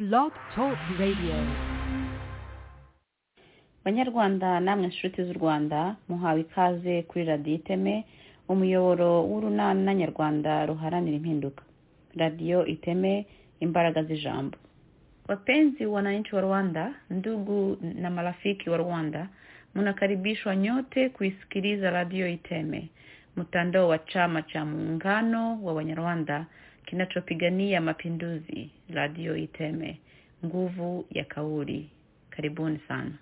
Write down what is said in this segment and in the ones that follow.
Blog Talk Radio. Banyarwanda namwe nshuti z'u Rwanda muhawe ikaze kuri Radio Iteme, umuyoboro w'urunana nyarwanda ruharanira impinduka. Radio Iteme, imbaraga z'ijambo. Wapenzi wananchi wa Rwanda, ndugu na marafiki wa Rwanda, mnakaribishwa nyote kuisikiliza Radio Iteme, mtandao wa chama cha muungano wa Wanyarwanda kinachopigania mapinduzi. Radio Iteme, nguvu ya kauli. Karibuni sana.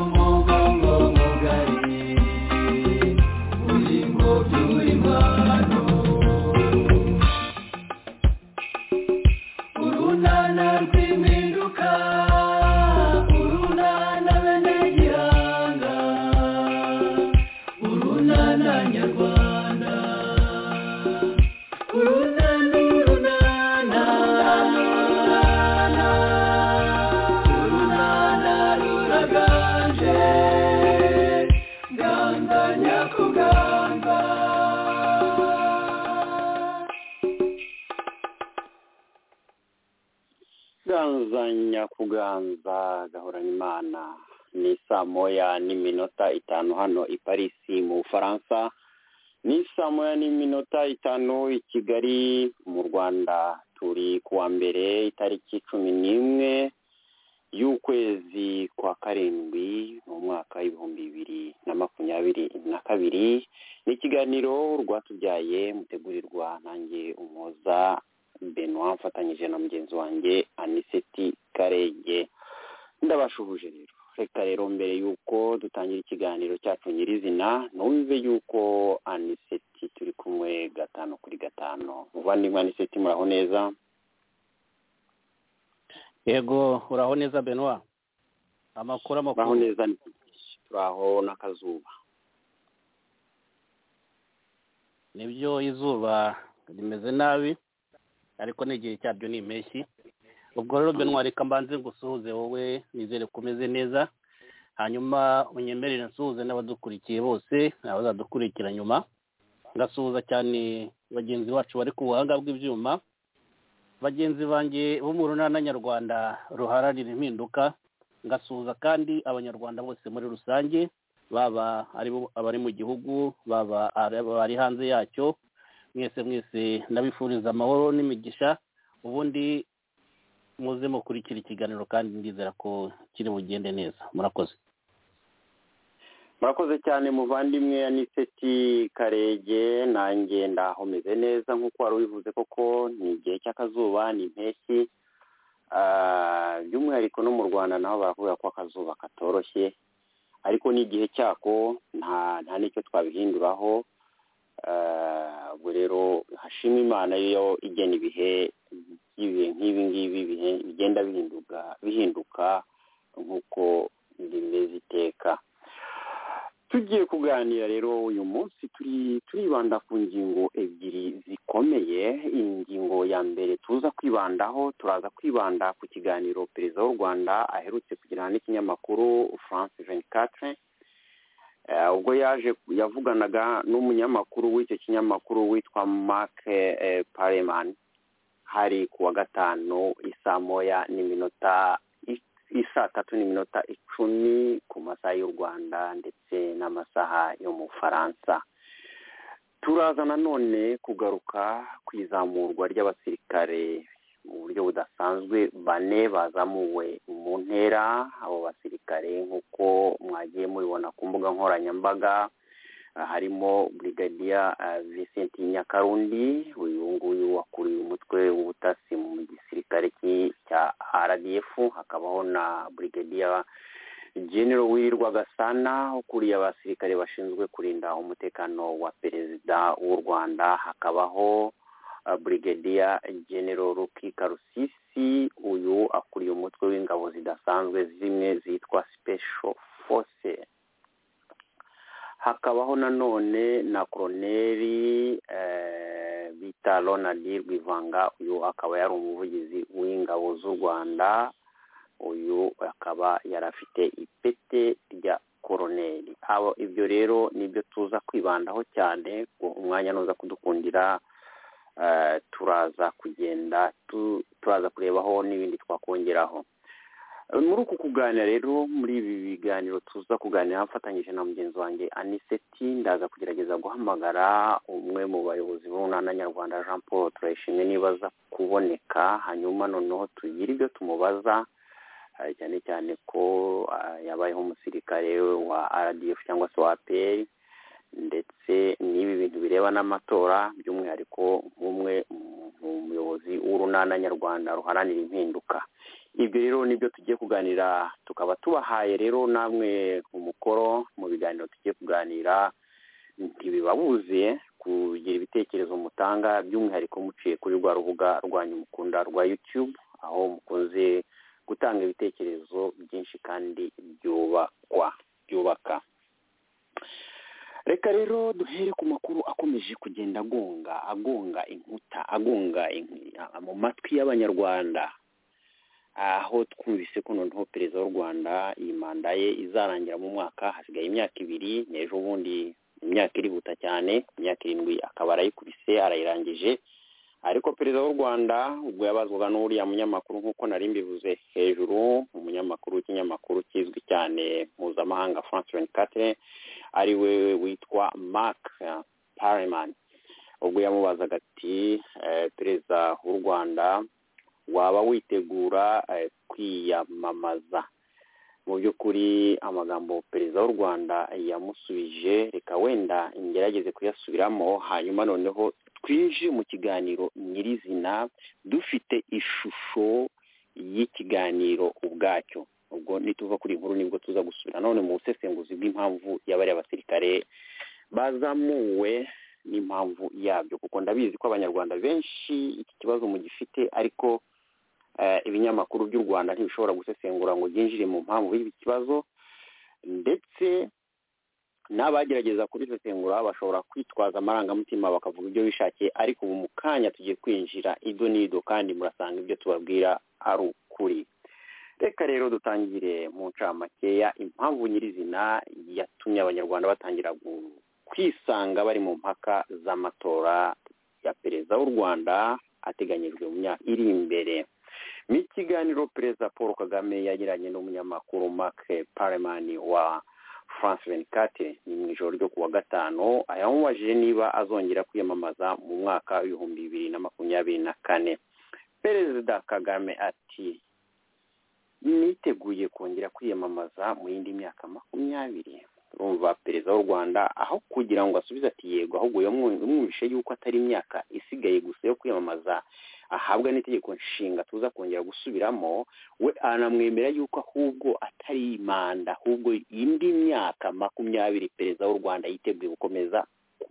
Uri uganzanya kuganza gahorana imana. Ni saa moya n'iminota 5 hano i Paris mu Bufaransa, ni saa moya n'iminota 5 i Kigali mu Rwanda. Turi kuwa mbere itariki 11 y'ukwezi kwa karindwi mu mwaka w'ibihumbi 2022. Ni ikiganiro rwatubyaye mutegurirwa nanjye Umuhoza Benoit mfatanyije na mugenzi wanjye Aniseti Karege. Ndabashuhuje rero. Reka rero mbere yuko dutangira ikiganiro cyacu nyirizina numve yuko Aniseti turi kumwe 5 kuri 5. Muvandimwe Aniseti, muraho neza? Yego, uraho neza Benoit. Amakuru muraho neza, turaho n'akazuba. Nibyo, izuba rimeze nabi ariko n'igihe cyabyo ni impeshyi. Ubwo rero Benoit, reka mbanze ngusuhuze wowe, nizere kumeze neza, hanyuma unyemerere nsuhuze n'abadukurikiye bose, abazadukurikira nyuma. Ngasuhuza cyane bagenzi bacu bari ku buhanga bw'ibyuma, bagenzi banjye bo mu runana nyarwanda ruharanira impinduka. Ngasuhuza kandi abanyarwanda bose muri rusange, baba abari mu gihugu, baba abari hanze yacyo. Mwese ndabifuriza amahoro n'imigisha, ubundi muze mukurikira ikiganiro kandi ndizera ko kiri bugende neza. Murakoze. Murakoze cyane muvandimwe Aniseti Karege. Nanjye ndaho meze neza nk'uko wari ubivuze, koko ni igihe cy'akazuba, ni impeshyi. By'umwihariko no mu Rwanda naho baravuga ko akazuba katoroshye, ariko ni igihe cyako, nta n'icyo twabihinduraho. Ubwo rero hashima Imana yo igena ibihe nk'ibi ngibi bigenda bihinduka nk'uko bimeze iteka. Tugiye kuganira rero uyu munsi turibanda ku ngingo ebyiri zikomeye. Ingingo ya mbere tuza kwibandaho, turaza kwibanda ku kiganiro perezida w'u Rwanda aherutse kugirana n'ikinyamakuru France 24, ubwo yavuganaga n'umunyamakuru w'icyo kinyamakuru witwa Mark Pareman. Hari kuwa gatanu isaa 3:10 ku masaha y'u Rwanda ndetse n'amasaha yo mu Faransa. Turaza nanone kugaruka ku izamurwa ry'abasirikare mu buryo budasanzwe. 4 bazamuwe mu ntera. Abo basirikare nk'uko mwagiye mubibona ku mbuga nkoranyambaga, harimo Brigadier Vincent Nyakarundi, uyu nguyu wakuriye umutwe w'ubutasi mu gisirikare cya RDF. Hakabaho na Brigadier General Wirirwa Gasana, ukuriye abasirikare bashinzwe kurinda umutekano wa perezida w'u Rwanda. Hakabaho Brigadier General Rukika Rusisi, uyu akuriye umutwe w'ingabo zidasanzwe zimwe zitwa Special Forces. Hakabaho nanone na Colonel bita Ronald Rwivanga, uyu akaba yari umuvugizi w'ingabo z'u Rwanda. Uyu akaba yarafite ipete rya Colonel. Ibyo rero nibyo tuza kwibandaho cyane. Umwanya nuza kudukundira turaza kurebaho n'ibindi twakongeraho. Muri uku kuganira rero, muri ibi biganiro tuza kuganira mfatanyije na mugenzi wanjye Aniseti, ndaza kugerageza guhamagara umwe mu bayobozi b'Urunana Nyarwanda, Jean Paul Turayishimye, nibaza kuboneka, hanyuma noneho tugira ibyo tumubaza, cyane cyane ko yabayeho umusirikare wa RDF cyangwa se wa APR, ndetse n'ibi bintu bireba n'amatora, by'umwihariko nk'umwe mu muyobozi w'Urunana Nyarwanda ruharanira impinduka. Ibyo rero nibyo tugiye kuganira, tukaba tubahaye rero namwe umukoro mu biganiro tugiye kuganira. Ntibibabuze kugira ibitekerezo mutanga, by'umwihariko muciye kuri rwa rubuga rwanyu mukunda rwa YouTube, aho mukunze gutanga ibitekerezo byinshi kandi byubaka. Reka rero duhere ku makuru akomeje kugenda agonga inkuta, mu matwi y'abanyarwanda, aho twumvise ko noneho perezida w'u Rwanda iyi manda ye izarangira mu mwaka, hasigaye imyaka 2, n'ejo bundi imyaka irihuta cyane, imyaka 7 akaba arayikubise, arayirangije. ariko perezida w'u Rwanda ubwo yabazwaga n'uriya munyamakuru nk'uko nari mbivuze hejuru, umunyamakuru w'ikinyamakuru kizwi cyane mpuzamahanga France 24 ari we witwa Mark Parman, ubwo yamubazaga ati perezida w'u Rwanda waba witegura kwiyamamaza. Mu by'ukuri amagambo perezida w'u Rwanda yamusubije, reka wenda ingerageze kuyasubiramo hanyuma noneho twinje mu kiganiro nyirizina dufite ishusho y'ikiganiro ubwacyo. Ubwo nituva kuri inkuru nibwo tuza gusubira none mu busesenguzi bw'impamvu y'abari abasirikare bazamuwe n'impamvu yabyo, kuko ndabizi ko abanyarwanda benshi iki kibazo mu gifite, ariko ibinyamakuru by'u Rwanda ntibishobora gusesengura ngo byinjire mu mpamvu y'iki kibazo, ndetse n'abagerageza kubisesengura bashobora kwitwaza amarangamutima bakavuga ibyo bishakiye, ariko ubu mu kanya tugiye kwinjira ido n'ido kandi murasanga ibyo tubabwira ari ukuri. Reka rero dutangire mu ncamakeya impamvu nyirizina yatumye abanyarwanda batangira kwisanga bari mu mpaka z'amatora ya perezida w'u Rwanda ateganyijwe mu myaka iri imbere. Mu kiganiro perezida Paul Kagame yagiranye n'umunyamakuru Mark Parman wa France 24 ni mu ijoro ryo kuwa gatanu, ayamubajije niba azongera kwiyamamaza mu mwaka w'ibihumbi 2024. Perezida Kagame ati niteguye kongera kwiyamamaza mu yindi myaka 20. Urumva perezida w'u Rwanda aho kugira ngo asubize ati yego, ahubwo yamwumvishe yuko atari imyaka isigaye gusa yo kwiyamamaza ahabwa n'itegeko nshinga tuza kongera gusubiramo, we anamwemera yuko ahubwo atari manda, ahubwo indi myaka 20 perezida w'u Rwanda yiteguye gukomeza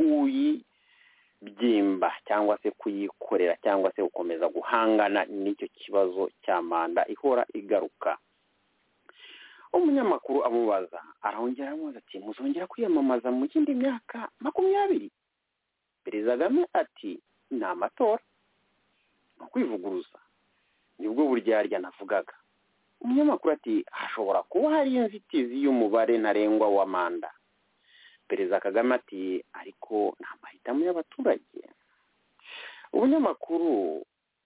kuyibyimba cyangwa se kuyikorera cyangwa se gukomeza guhangana n'icyo kibazo cya manda ihora igaruka. Umunyamakuru amubaza, arongera amubaza ati muzongera kwiyamamaza mu yindi myaka 20? Perezida Kagame ati ni amatora, kwivuguruza nibwo buryarya navugaga. Umunyamakuru ati hashobora kuba hari inzitizi y'umubare ntarengwa wa manda. Perezida Kagame ati ariko nta mahitamo y'abaturage. Umunyamakuru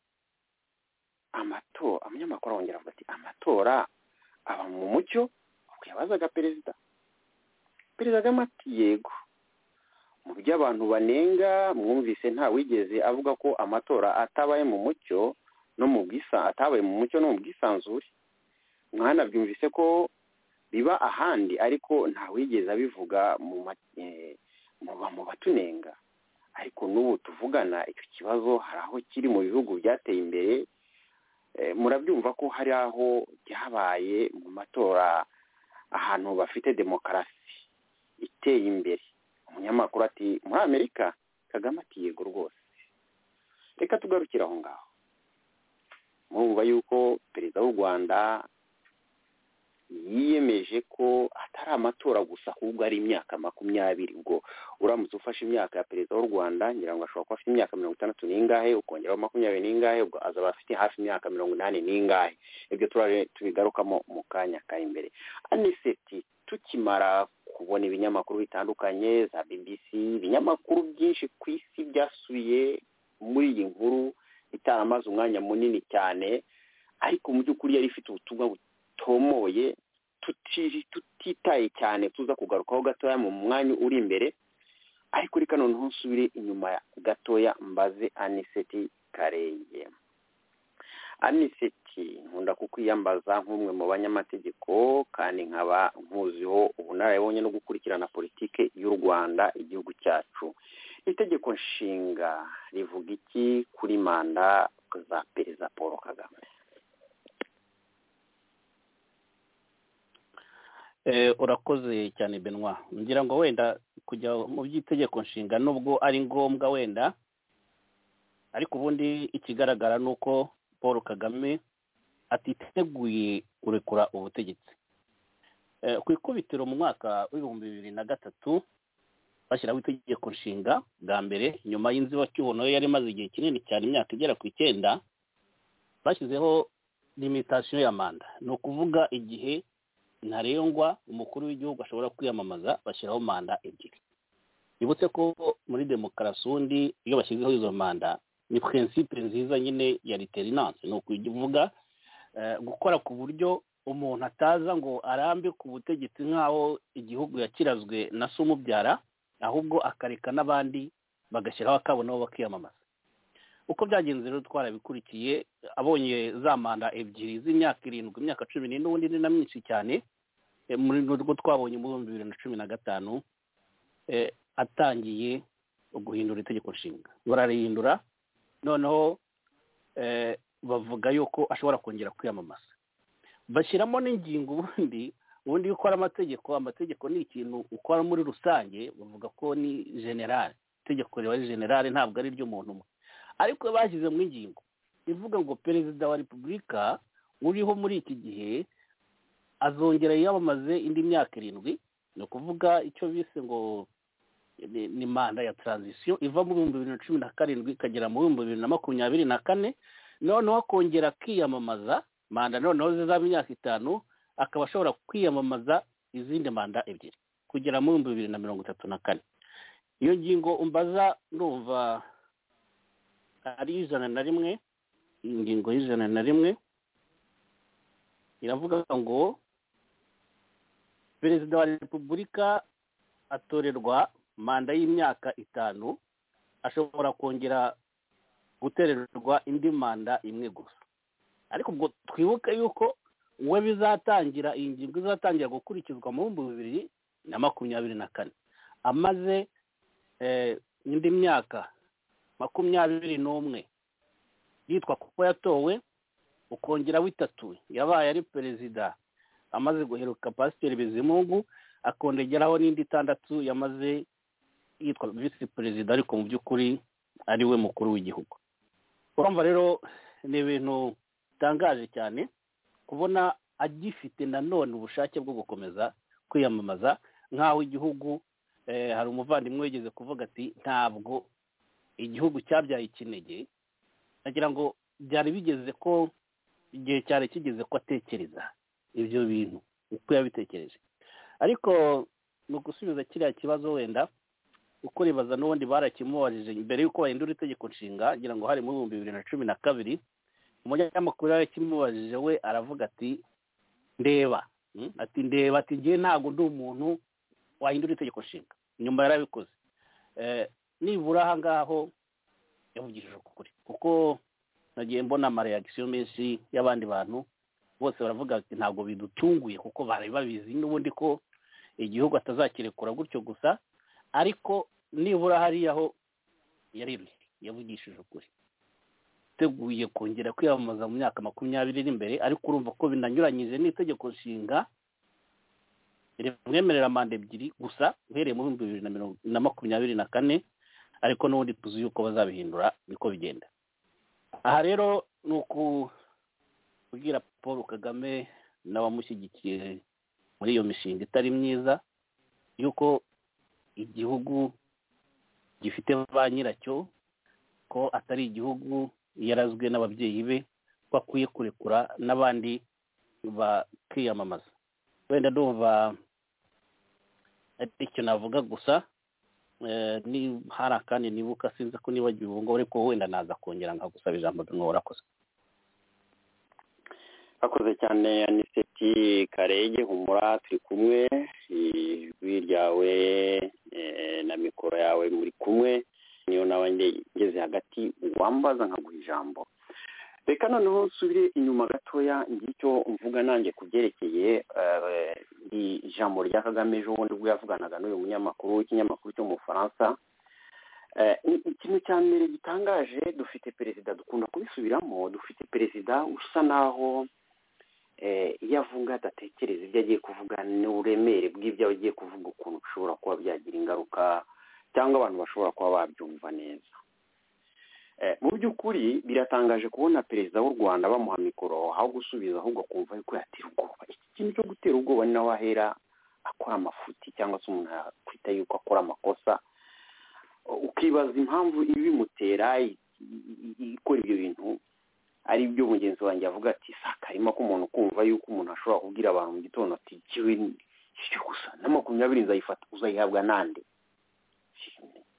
arongera avuga ati amatora aba mu mucyo, ubwo yabazaga perezida. Perezida Kagame ati yego, mu byo abantu banenga mwumvise nta wigeze avuga ko amatora atabaye mu mucyo no mu bwisanzure. Mwana byumvise ko biba ahandi, ariko nta wigeze abivuga mu batunenga. Ariko n'ubu tuvugana icyo kibazo hari aho kiri mu bihugu byateye imbere. Murabyumva ko hari aho byabaye mu matora ahantu bafite demokarasi iteye imbere. Umunyamakuru ati muri Amerika? Kagame ati yego rwose. Reka tugarukira aho ngaho. Murumva yuko perezida w'u Rwanda yiyemeje ko atari amatora gusa, ahubwo ari imyaka 20. Ubwo uramutse ufashe imyaka ya perezida w'u Rwanda ngira ngo ashobora kuba afite imyaka 60 n'ingahe, ukongeraho 20 n'ingahe, ubwo azaba afite hafi imyaka 80 n'ingahe. Ibyo tubigarukamo mu kanya kari imbere. Aniseti, tukimara kubona ibinyamakuru bitandukanye za BBC, ibinyamakuru byinshi ku isi byasubiye muri iyi nkuru itaramaze umwanya munini cyane, ariko mu by'ukuri yari ifite ubutumwa butomoye tutitaye cyane tuza kugarukaho gatoya mu mwanya uri imbere. Ariko reka noneho nsubire inyuma gatoya mbaze Aniseti Karenge. Aniseti, nkunda kukwiyambaza nk'umwe mu banyamategeko kandi nkaba nkuziho ubunararibonye no gukurikirana politike y'u Rwanda, igihugu cyacu. Itegeko nshinga rivuga iki kuri manda za perezida Paul Kagame? Urakoze cyane Benoit. Ngira ngo wenda kujya mu by'itegeko nshinga nubwo ari ngombwa wenda, ariko ubundi ikigaragara nuko Paul Kagame atiteguye kurekura ubutegetsi. Ku ikubitiro mu mwaka w'2003 bashyiraho itegeko nshinga bwa mbere nyuma y'inzibacyuho nayo yari maze igihe kinini cyane, imyaka igera ku 9, bashyizeho limitation ya manda. Ni ukuvuga igihe ntarengwa umukuru w'igihugu ashobora kwiyamamaza, bashyiraho manda 2. Nibutse ko muri demokarasi undi iyo bashyizeho izo manda ni principe nziza nyine ya alternance, ni ukuvuga gukora ku buryo umuntu ataza ngo arambe ku butegetsi nk'aho igihugu yakirazwe na se umubyara, ahubwo akareka n'abandi bagashyiraho akabo nabo bakiyamamaza. Uko byagenze rero twarabikurikiye, abonye za manda ebyiri z'imyaka 7, imyaka 10 n'ubundi ni na myinshi cyane, muri rwo twabonye mu 2015 atangiye guhindura itegeko nshinga, bararihindura noneho bavuga yuko ashobora kongera kwiyamamaza, bashyiramo n'ingingo ubundi gukora amategeko ni ikintu ukora muri rusange, bavuga ko ni general, itegeko riba ari general ntabwo ari ry'umuntu umwe, ariko bashyize mu ingingo ivuga ngo perezida wa repubulika uriho muri iki gihe azongera yiyamamaze indi myaka 7, ni ukuvuga icyo bise ngo ni manda ya transition iva mu 2017 ikagera mu 2024, noneho akongera kwiyamamaza manda noneho zizaba imyaka 5, akaba ashobora kwiyamamaza izindi manda 2 kugera mu 2034. Iyo ngingo umbaza ndumva ari 101, ingingo y'101 iravuga ngo perezida wa repubulika atorerwa manda y'imyaka 5, ashobora kongera gutererwa indi manda 1 gusa. Ariko ubwo twibuke yuko we bizatangira, iyi ngingo izatangira gukurikizwa mu 2024, amaze indi myaka 21 yitwa kuko yatowe, ukongera w'3 yabaye ari perezida amaze guheruka Pasiteri Bizimungu, akongeraho n'indi 6 yamaze yitwa vice perezida, ariko mu by'ukuri ari we mukuru w'igihugu. Urumva rero ni ibintu bitangaje cyane kubona agifite nanone ubushake bwo gukomeza kwiyamamaza nk'aho igihugu, hari umuvandimwe wigeze kuvuga ati ntabwo igihugu cyabyaye ikinege, nagira ngo byari bigeze ko igihe cyari kigeze ko atekereza ibyo bintu uko yabitekereje. Ariko mu gusubiza kiriya kibazo wenda uko ribaza n'ubundi barakimubajije mbere yuko bahindura itegeko nshinga, ngira ngo hari mu 2012, umunyamakuru yarakimubajije, we aravuga ati ndeba ati ngiye ntabwo ndi umuntu wahindura itegeko nshinga, nyuma yarabikoze. Nibura aha ngaho yavugishije ukuri, kuko nagiye mbona amareaction menshi y'abandi bantu, bose baravuga ati ntabwo bidutunguye kuko bari babizi n'ubundi ko igihugu atazakirekura gutyo gusa, ariko nibura hariya aho yavugishije ukuri, teguye kongera kwiyamamaza mu myaka 20 iri imbere, ariko urumva ko binanyuranyije n'itegeko nshinga rimwemerera manda 2 gusa uhereye mu 2024, ariko n'ubundi tuzi yuko bazabihindura niko bigenda. Aha rero ni ukubwira Paul Kagame n'abamushyigikiye muri iyo mishinga itari myiza yuko igihugu gifite ba nyiracyo, ko atari igihugu yarazwe n'ababyeyi be, ko akwiye kurekura n'abandi bakiyamamaza. Wenda ndumva icyo navuga gusa, ni hari akandi nibuka sinzi ko nibagiwe ubu ngo, ariko wenda naza kongera nkagusaba ijambo mwarakoze. Akoze cyane Aniseti Karege, humura turi kumwe, ijwi ryawe na mikoro yawe muri kumwe, niyo nawe ngeze hagati wambaza nkaguha ijambo. Reka noneho nsubire inyuma gatoya ngicyo mvuga nanjye kubyerekeye ijambo rya Kagame ejo bundi ubwo yavuganaga n'uyu munyamakuru w'ikinyamakuru cyo mu Faransa. Ikintu cya mbere gitangaje, dufite perezida, dukunda kubisubiramo, dufite perezida usa naho iyo avuga adatekereza ibyo agiye kuvuga n'uburemere bw'ibyo agiye kuvuga, ukuntu bishobora kuba byagira ingaruka cyangwa abantu bashobora kuba babyumva neza. Mu by'ukuri biratangaje kubona perezida w'u Rwanda bamuha mikoro aho gusubiza, ahubwo kumva yuko yatera ubwoba. Iki kintu cyo gutera ubwoba ni nawe ahera akora amafuti, cyangwa se umuntu yakwita yuko akora amakosa, ukibaza impamvu ibimutera ikora ibyo bintu. Ari byo mugenzi wanjye avuga ati sakarima ko umuntu kumva yuko umuntu ashobora kubwira abantu mu gitondo ati cyo gusa na 20 nzayifata, uzayihabwa nande?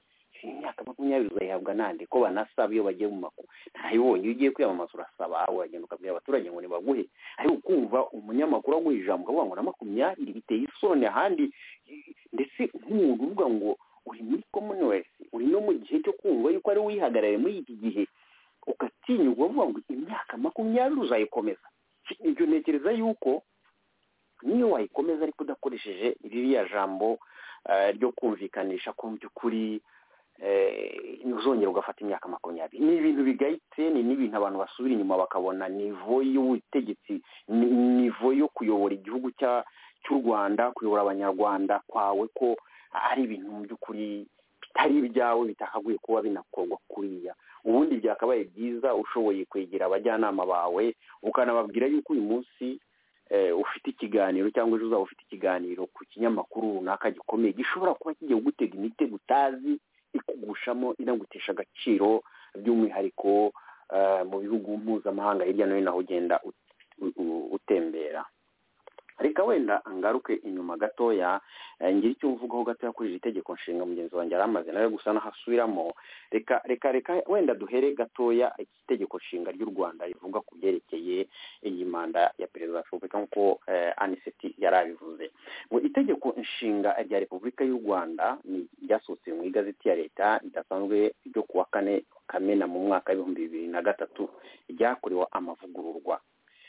imyaka 20 uzayihabwa nande ko banasaba iyo bagiye mu makuru ntayibonye iyo ugiye kwiyamamaza urasaba uragenda ukabwira abaturage ngo nibaguhe ariko ukumva umunyamakuru aguha ijambo ukavuga ngo na 20 biteye isoni ahandi ndetse nk'umuntu uvuga ngo uri muri Commonwealth uri no mu gihe cyo kumva yuko ari wihagarariye muri iki gihe ukatinyuka uvuga ngo imyaka 20 uzayikomeza ibyo ntekereza yuko niyo wayikomeza ariko udakoresheje ririya jambo ryo kumvikanisha ko mu by'ukuri ntuzongera ugafata imyaka 20 ni ibintu bigayitse ni n'ibintu abantu basubira inyuma bakabona nivo y'ubutegetsi nivo yo kuyobora igihugu cy'u Rwanda kuyobora abanyarwanda kwawe ko ari ibintu mu by'ukuri bitari ibyawe bitakaguye kuba binakorwa kuriya ubundi byakabaye byiza ushoboye kwegera abajyanama bawe ukanababwira yuko uyu munsi ufite ikiganiro cyangwa ejo uzaba ufite ikiganiro ku kinyamakuru runaka gikomeye gishobora kuba kigiye gutega imitego utazi ikugushamo inagutesha agaciro by'umwihariko mu bihugu mpuzamahanga hirya no hino aho ugenda utembera reka wenda ngaruke inyuma gatoya ngira icyo mvugaho gatoya kuri iri tegeko nshinga mugenzi wanjye aramaze nawe gusa nahasubiramo reka wenda duhere gatoya iki tegeko nshinga ry'u Rwanda rivuga ku byerekeye iyi manda ya perezida wa Repubulika nk'uko Aniseti yarabivuze ngo itegeko nshinga rya Repubulika y'u Rwanda ni ryasohotse mu igazeti ya leta ridasanzwe ryo kuwa 4 Kamena mu mwaka wa 2023 ryakorewe amavugururwa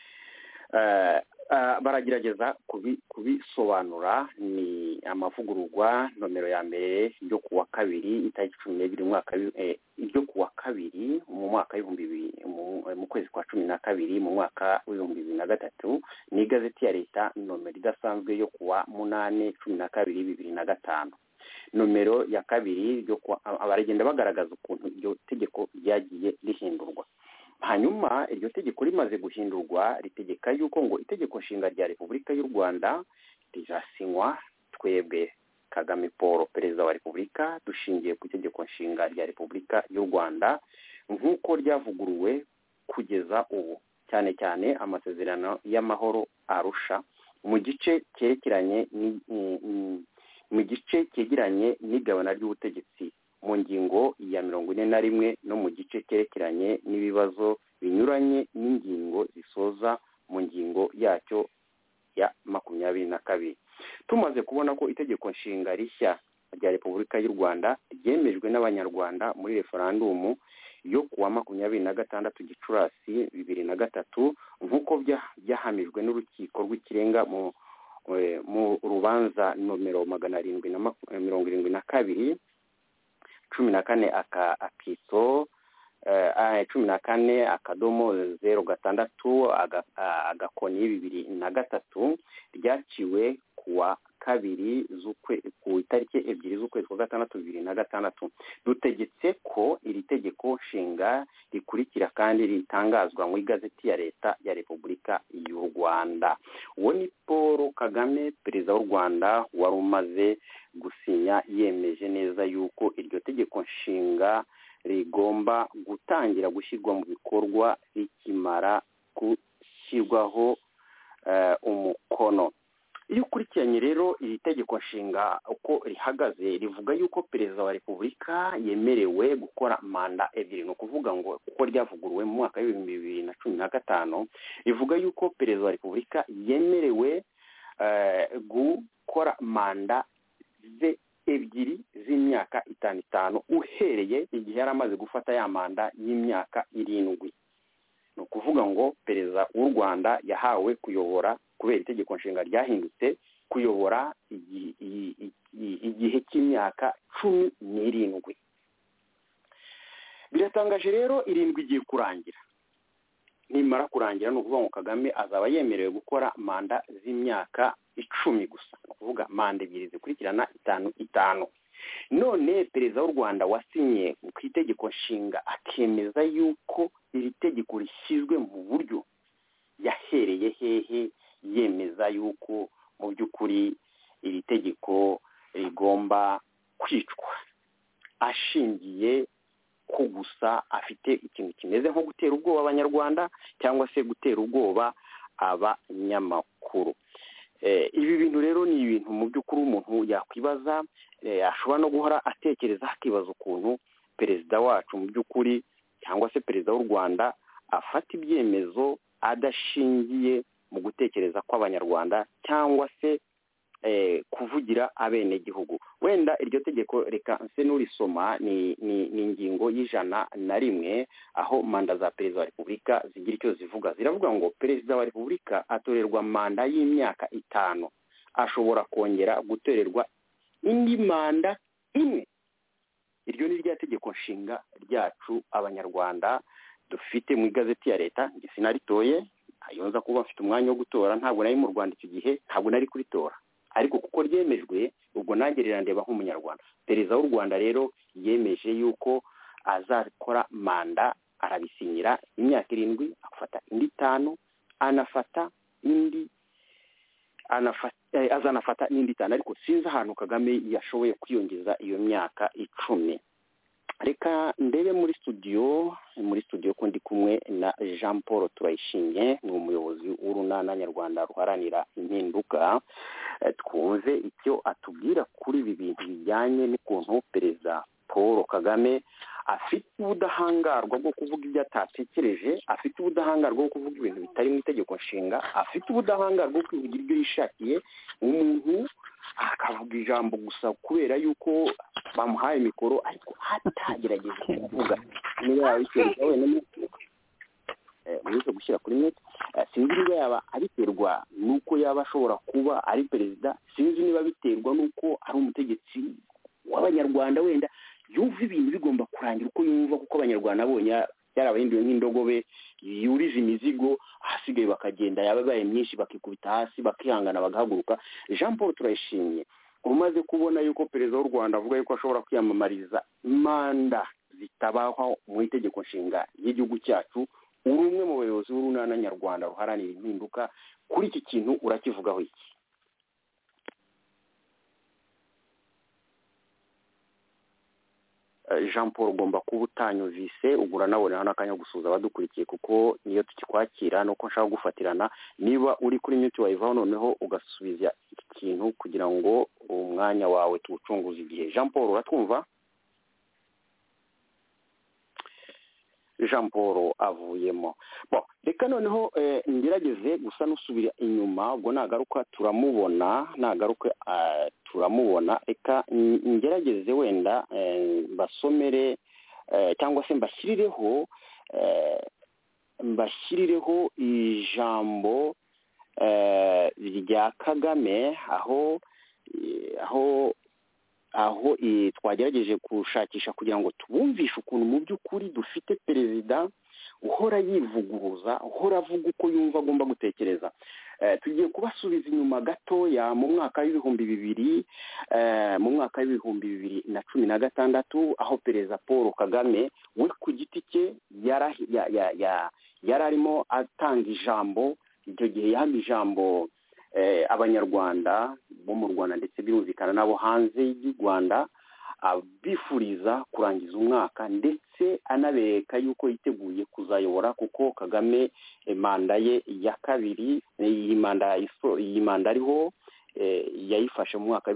baragerageza kubisobanura ni amavugururwa nomero ya mbere ryo kuwa 2 itariki 12 mwaka ryo kuwa 2 mu mwaka wa 2000 mu kwezi kwa 12 mu mwaka wa 2023 ni gazeti ya leta nomero idasanzwe yo kuwa 8 12 2005 nomero ya 2 ryo abaragenda bagaragaza ukuntu iryo tegeko ryagiye rihindurwa hanyuma iryo tegeko rimaze guhindurwa ritegeka yuko ngo itegeko nshinga rya Repubulika y'u Rwanda rizasinywa twebwe Kagame Paul perezida wa Repubulika dushingiye ku itegeko nshinga rya Repubulika y'u Rwanda nk'uko ryavuguruwe kugeza ubu cyane cyane amasezerano y'amahoro Arusha mu gice cyegeranye n'igabana ry'ubutegetsi mu ngingo ya 41 no mu gice cyerekeranye n'ibibazo binyuranye n'ingingo zisoza mu ngingo yacyo ya 22 tumaze kubona ko itegeko nshinga rishya rya Repubulika y'u Rwanda ryemejwe n'abanyarwanda muri referendum yo kuwa 26 Gicurasi 2003 nk'uko byahamijwe n'urukiko rw'ikirenga mu rubanza nomero 772 14 akito 14 akadomo 06 agakoni 2003 ryaciwe kuwa 2 ku itariki 2 z'ukwezi kwa 6 2006 dutegetse ko iri tegeko nshinga rikurikira kandi ritangazwa mu igazeti ya leta ya Repubulika y'u Rwanda. Uwo ni Paul Kagame perezida w'u Rwanda wari umaze gusinya yemeje neza yuko iryo tegeko nshinga rigomba gutangira gushyirwa mu bikorwa rikimara gushyirwaho umukono. Iyo ukurikiranye rero iri tegeko nshinga uko rihagaze rivuga yuko perezida wa Repubulika yemerewe gukora manda ebyiri, no kuvuga ngo uko ryavuguruwe mu mwaka wa 2015 rivuga yuko perezida wa Repubulika yemerewe gukora manda ebyiri z'imyaka 5 uhereye igihe yari amaze gufata ya manda y'imyaka 7. no kuvuga ngo perezida w'u Rwanda yahawe kuyobora kubera itegeko nshinga ryahindutse kuyobora igihe cy'imyaka 17. Biratangaje rero 7 igiye kurangira. Nimara kurangira no kuvuga ngo Kagame azaba yemerewe gukora manda z'imyaka 10 gusa, no kuvuga manda ebyiri zikurikirana 5. None perezida w'u Rwanda wasinye ku itegeko nshinga akemeza yuko iri tegeko rishyizwe mu buryo yahereye hehe yemeza yuko mu by'ukuri iri tegeko rigomba kwicwa ashingiye ko gusa afite ikintu kimeze nko gutera ubwoba abanyarwanda cyangwa se gutera ubwoba abanyamakuru. Ibi bintu rero ni ibintu mu by'ukuri umuntu yakwibaza ashobora no guhora atekereza akibaza ukuntu perezida wacu mu by'ukuri cyangwa se perezida w'u Rwanda afata ibyemezo adashingiye mu gutekereza kw'abanyarwanda cyangwa se kuvugira abenegihugu. Wenda iryo tegeko reka nse n'urisoma ni ingingo y'101 aho manda za perezida wa repubulika zigira icyo zivuga. Ziravuga ngo perezida wa repubulika atorerwa manda y'imyaka 5, ashobora kongera gutorerwa indi manda imwe. Iryo ni rya tegeko nshinga ryacu abanyarwanda dufite mu igazeti ya leta. Nge sinaritoye, ayonza kuba mfite umwanya wo gutora, ntabwo nari mu Rwanda icyo gihe, ntabwo nari kuritora, ariko kuko ryemejwe ubwo nagerera ndeba nk'umunyarwanda. Perezida w'u Rwanda rero yemeje yuko azakora manda, arabisinyira imyaka 7, afata indi 5, azanafata n'indi 5, ariko sinzi ahantu Kagame yashoboye kwiyongeza iyo myaka 10. Reka ndebe muri studio ko ndi kumwe na Jean Paul Turayishimye, ni umuyobozi w'urunana nyarwanda ruharanira impinduka. Twumve icyo atubwira kuri ibi bintu bijyanye n'ukuntu perezida Paul Kagame afite ubudahangarwa bwo kuvuga ibyo atatekereje, afite ubudahangarwa bwo kuvuga ibintu bitari mu itegeko nshinga, afite ubudahangarwa bwo kuvugira ibyo yishakiye. Umuntu akavuga ijambo gusa kubera yuko bamuhaye mikoro, ariko atagerageje kuvuga. Niba yabiterwa wenyine muze gushyira kuri net, sinzi niba yaba abiterwa nuko yaba ashobora kuba ari perezida, sinzi niba biterwa nuko ari umutegetsi w'abanyarwanda wenda yumva ibintu bigomba kurangira uko yumva, kuko abanyarwanda abonye yarabahinduye nk'indogobe yuriza imizigo, hasigaye bakagenda yababaye myinshi bakikubita hasi bakihangana bagahaguruka. Jean Paul Turayishimye, umaze kubona yuko perezida w'u Rwanda avuga yuko ashobora kwiyamamariza manda zitabaho mu itegeko nshinga y'igihugu cyacu, uri umwe mu bayobozi b'urunana nyarwanda ruharanira impinduka, kuri iki kintu urakivugaho iki? Jean Paul, ugomba kuba utanyumvise, ugura nabone hano akanya gusuza abadukurikiye, kuko niyo tukikwakira nuko nshaka gufatirana. Niba uri kuri mute wayivaho noneho ugasubiza ikintu kugira ngo umwanya wawe tuwucunguze igihe. Jean Paul, uratwumva? Jean Paul avuyemo. Reka noneho ngerageze gusa nusubira inyuma, ubwo nagaruka turamubona. Reka ngerageze wenda basomere cyangwa se mbashyirireho ijambo rya Kagame aho twagerageje gushakisha kugira ngo tubumvishe ukuntu mu by'ukuri dufite perezida uhora yivuguruza, uhora avuga uko yumva agomba gutekereza. Tugiye kubasubiza inyuma gatoya mu mwaka w'ibihumbi 2016, aho perezida Paul Kagame we ku giti cye yari arimo atanga ijambo. Icyo gihe yahaga ijambo abanyarwanda bo mu Rwanda ndetse birumvikana nabo hanze y'u Rwanda, abifuriza kurangiza umwaka ndetse anabereka yuko yiteguye kuzayobora, kuko Kagame manda ye ya kabiri, iyi manda ariho yayifashe mu mwaka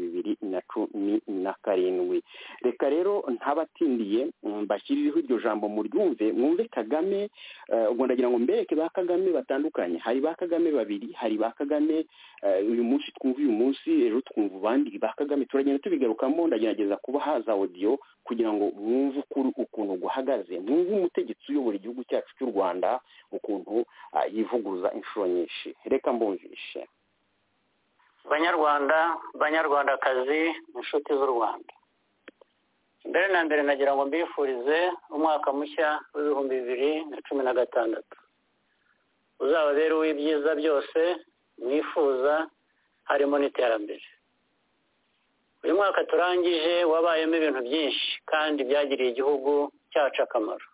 w'2017. Reka rero ntabatindiye mbashyirireho iryo jambo muryumve, mwumve Kagame. Ubwo ndagira ngo mbereke ba Kagame batandukanye. Hari ba Kagame babiri, hari ba Kagame uyu munsi twumva uyu munsi, ejo twumva abandi ba Kagame. Turagenda tubigarukamo, ndagerageza kuba haza audio kugira ngo mwumve ukuntu guhagaze, mwumve umutegetsi uyobora igihugu cyacu cy'u Rwanda ukuntu yivuguruza inshuro nyinshi. Reka mbumvishe. Banyarwanda, banyarwandakazi, inshuti z'u Rwanda, mbere na mbere nagira ngo mbifurize umwaka mushya w'2016 uzababere w'ibyiza byose mwifuza, harimo n'iterambere. Uyu mwaka turangije wabayemo ibintu byinshi kandi byagiriye igihugu cyacu akamaro.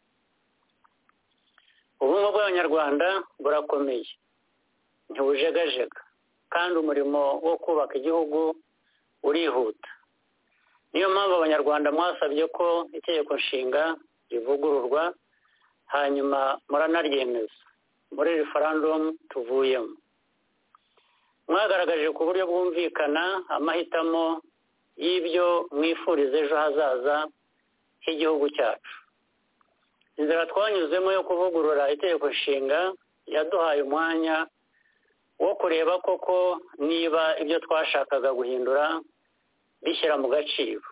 Ubumwe bw'abanyarwanda burakomeye, ntibujegajega, kandi umurimo wo kubaka igihugu urihuta. Niyo mpamvu abanyarwanda mwasabye ko itegeko nshinga rivugururwa, hanyuma muranaryemeza muri referendum tuvuyemo. Mwagaragaje ku buryo bwumvikana amahitamo y'ibyo mwifuriza ejo hazaza h'igihugu cyacu. Inzira twanyuzemo yo kuvugurura itegeko nshinga yaduhaye umwanya wo kureba koko niba ibyo twashakaga guhindura bishyira mu gaciro.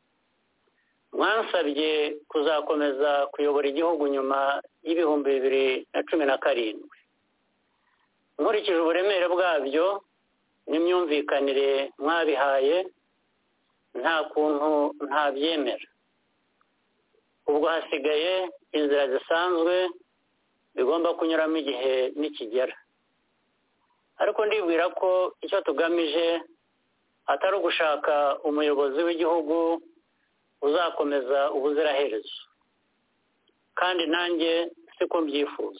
Mwansabye kuzakomeza kuyobora igihugu nyuma y'ibihumbi 2017. Nkurikije uburemere bwabyo n'imyumvikanire mwabihaye, nta kuntu ntabyemera. Ubwo hasigaye inzira zisanzwe bigomba kunyuramo igihe nikigera. Ariko ndibwira ko icyo tugamije atari ugushaka umuyobozi w'igihugu uzakomeza ubuziraherezo, kandi nanjye siko mbyifuza.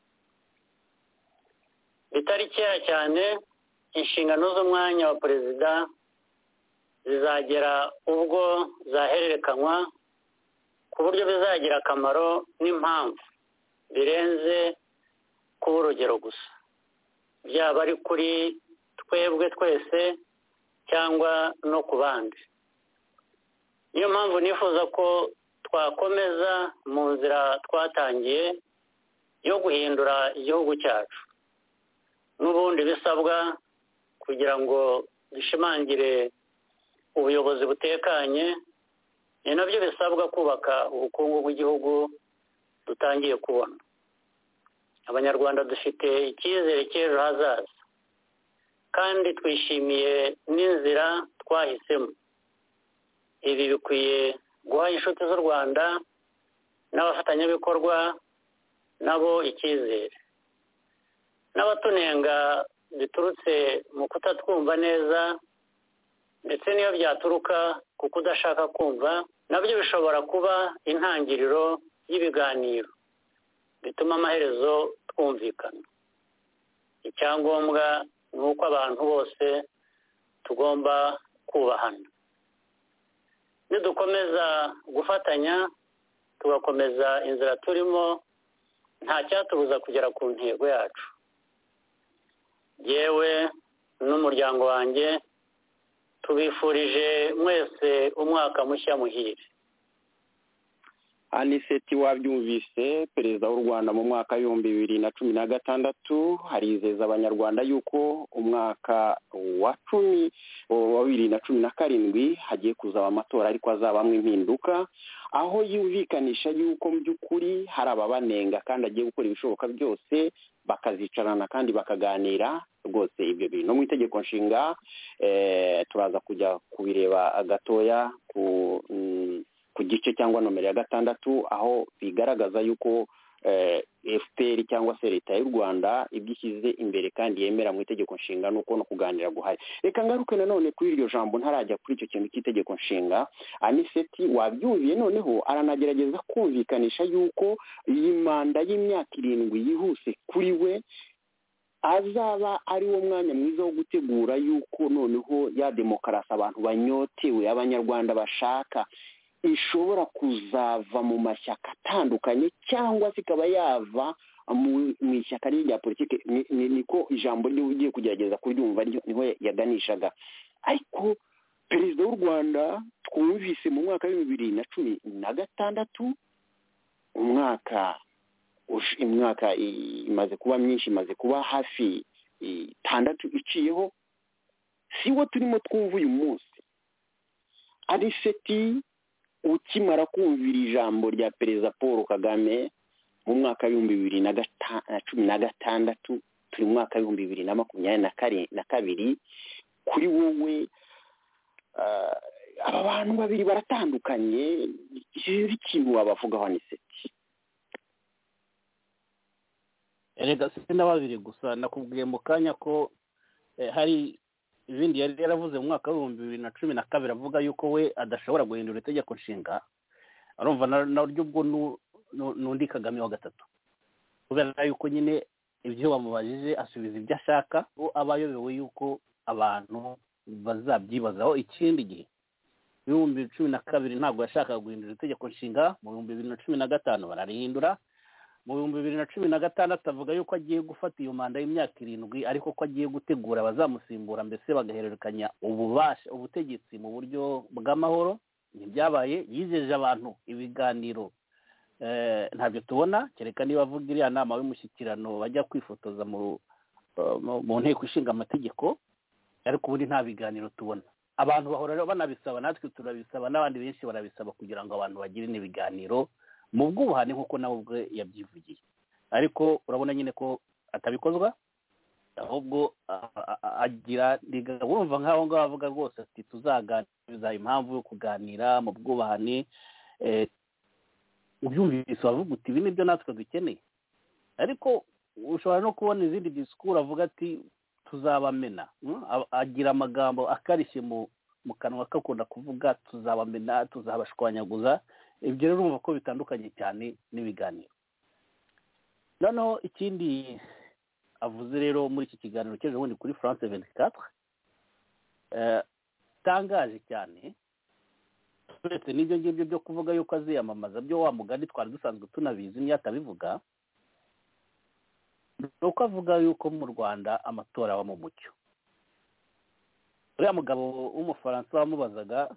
Bitari kera cyane inshingano z'umwanya wa perezida zizagera ubwo zahererekanywa ku buryo bizagira akamaro n'impamvu birenze kuba urugero gusa, byaba ari kuri twebwe twese cyangwa no ku bandi. Niyo mpamvu nifuza ko twakomeza mu nzira twatangiye yo guhindura igihugu cyacu, n'ubundi bisabwa kugira ngo dushimangire ubuyobozi butekanye, ni nabyo bisabwa kubaka ubukungu bw'igihugu dutangiye kubona. Abanyarwanda dufite icyizere cy'ejo hazaza, kandi twishimiye n'inzira twahisemo. Ibi bikwiye guha inshuti z'u Rwanda n'abafatanyabikorwa nabo icyizere. N'abatunenga biturutse mu kutatwumva neza, ndetse n'iyo byaturuka ku kudashaka kumva, nabyo bishobora kuba intangiriro y'ibiganiro bituma amaherezo twumvikana. Icyangombwa ni uko abantu bose tugomba kubahana. Nidukomeza gufatanya tugakomeza inzira turimo, nta cyatubuza kugera ku ntego yacu. Yewe n'umuryango wanjye tubifurije mwese umwaka mushya muhire. Aniseti wabyumvise, perezida w'u Rwanda mu mwaka w'ibihumbi 2016 harizeza abanyarwanda yuko umwaka wa 2017 hagiye kuzaba amatora ariko azabamwe impinduka, aho yumvikanisha yuko mu by'ukuri hari ababanenga kandi agiye gukora ibishoboka byose bakazicarana kandi bakaganira. Rwose ibyo bintu mu itegeko nshinga turaza kujya kubireba gatoya ku gice cyangwa nomero ya 6, aho bigaragaza yuko FPR cyangwa se leta y'u Rwanda ibyishyize imbere kandi yemera mu itegeko nshinga nuko no kuganira guhari. Reka ngaruke nanone kuri iryo jambo ntarajya kuri icyo kintu cy'itegeko nshinga. Aniseti wabyumviye, noneho aranagerageza kumvikanisha yuko iyi manda y'imyaka 7 yihuse kuri we azaba ari wo mwanya mwiza wo gutegura yuko noneho ya demokarasi abantu banyotewe, abanyarwanda bashaka, ishobora kuzava mu mashyaka atandukanye cyangwa se ikaba yava mu ishyaka rya politiki. Niko ijambo ryo ugiye kugerageza kuryumva niho yaganishaga. Ariko perezida w'u Rwanda twumvise mu mwaka wa 2016, imyaka imaze kuba myinshi, imaze kuba hafi 6 iciyeho, siwo turimo twumva uyu munsi. Aniseti ukimara kumvira ijambo rya perezida Paul Kagame mu mwaka wa 2016, turi mu mwaka wa 2022, kuri wowe aba bantu babiri baratandukanye, ikintu wabavugaho Aniseti? Erega sina babiri gusa, nakubwiye mu kanya ko hari ibindi yari yaravuze mu mwaka wa 2012 avuga yuko we adashobora guhindura itegeko nshinga. Arumva naryo ubwo n'undi Kagame wa gatatu, kubera yuko nyine ibyo bamubajije asubiza ibyo ashaka, abayobewe yuko abantu bazabyibazaho ikindi gihe. 2012 ntabwo yashakaga guhindura itegeko nshinga, mu 2015 bararihindura, mu 2016 avuga yuko agiye gufata iyo manda y'imyaka 7 ariko ko agiye gutegura abazamusimbura mbese bagahererekanya ububasha ubutegetsi mu buryo bw'amahoro. Ntibyabaye. Yijeje abantu ibiganiro ntabyo tubona, kereka niba avuga iriya nama y'umushyikirano bajya kwifotoza mu nteko ishinga amategeko, ariko ubundi nta biganiro tubona. Abantu bahora banabisaba, natwe turabisaba, n'abandi benshi barabisaba kugira ngo abantu bagire n'ibiganiro mu bwubuhane nk'uko nawe ubwe yabyivugiye, ariko urabona nyine ko atabikozwa, ahubwo agira wumva nk'aho ngaho avuga rwose ati tuzaganiriza impamvu yo kuganira mu bwubahane. Ubyumvise wavuga uti ibi nibyo natwe dukeneye, ariko ushobora no kubona izindi disikuru avuga ati tuzabamena. Agira amagambo akarishye mu kanwa kakunda kuvuga tuzabamena, tuzabashwanyaguza. Ibyo rero urumva ko bitandukanye cyane n'ibiganiro. Noneho ikindi avuze rero muri iki kiganiro cy'ejo bundi kuri France 24 tangaje cyane, uretse n'ibyo ngibyo byo kuvuga yuko aziyamamaza byo wa mugani twari dusanzwe tunabizi niyo atabivuga, nuko avuga yuko mu Rwanda amatora aba mu mucyo. Uriya mugabo w'umufaransa wamubazaga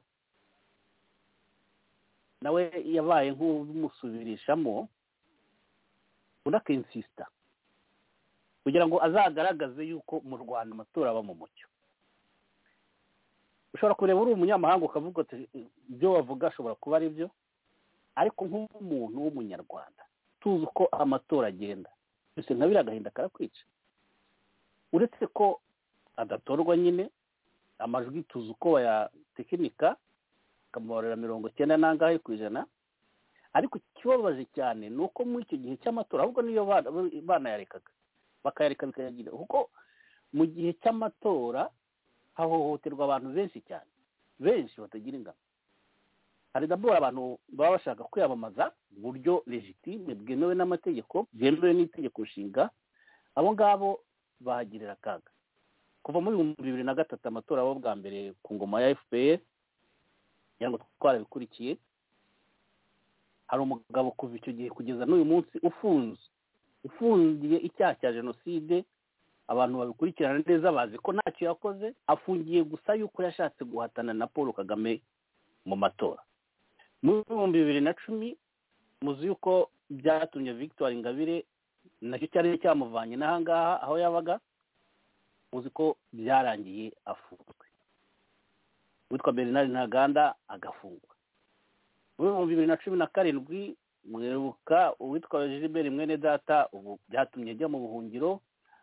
nawe yabaye nk'umusubirishamo unakinsista kugira ngo azagaragaze yuko mu Rwanda amatora aba mu mucyo. Ushobora kureba uri umunyamahanga ukavuga ati ibyo wavuga ashobora kuba ari byo, ariko nk'umuntu w'umunyarwanda tuzi uko amatora agenda, mbese nka biriya agahinda karakwica. Uretse ko adatorwa nyine, amajwi tuzi uko bayatekinika akamubarira 90 nangahe ku ijana, ariko ikibabaje cyane ni uko muri icyo gihe cy'amatora ahubwo niyo banayarekaga bakayareka bikayagira, kuko mu gihe cy'amatora hahohoterwa abantu benshi cyane, benshi batagira ingano. Hari dabora abantu baba bashaka kwiyamamaza mu buryo legitime bwemewe n'amategeko, bwemewe n'itegeko nshinga, abo ngabo bahagirira akaga. Kuva muri 2003 amatora abo bwa mbere ku ngoma ya FPR yango twarabikurikiye, hari umugabo kuva icyo gihe kugeza n'uyu munsi ufungiye icyaha cya jenoside. Abantu babikurikirana neza bazi ko ntacyo yakoze, afungiye gusa yuko yashatse guhatana na Paul Kagame mu matora. Mu 2010 muzi yuko byatumye Victoire Ingabire nacyo cyari cyamuvanye n'ahangaha aho yabaga, muzi ko byarangiye afunzwe. Witwa Bernard Ntaganda agafungwa. Mu 2017 mweruka uwitwa Gilbert mwene data ubu byatumye ajya mu buhungiro.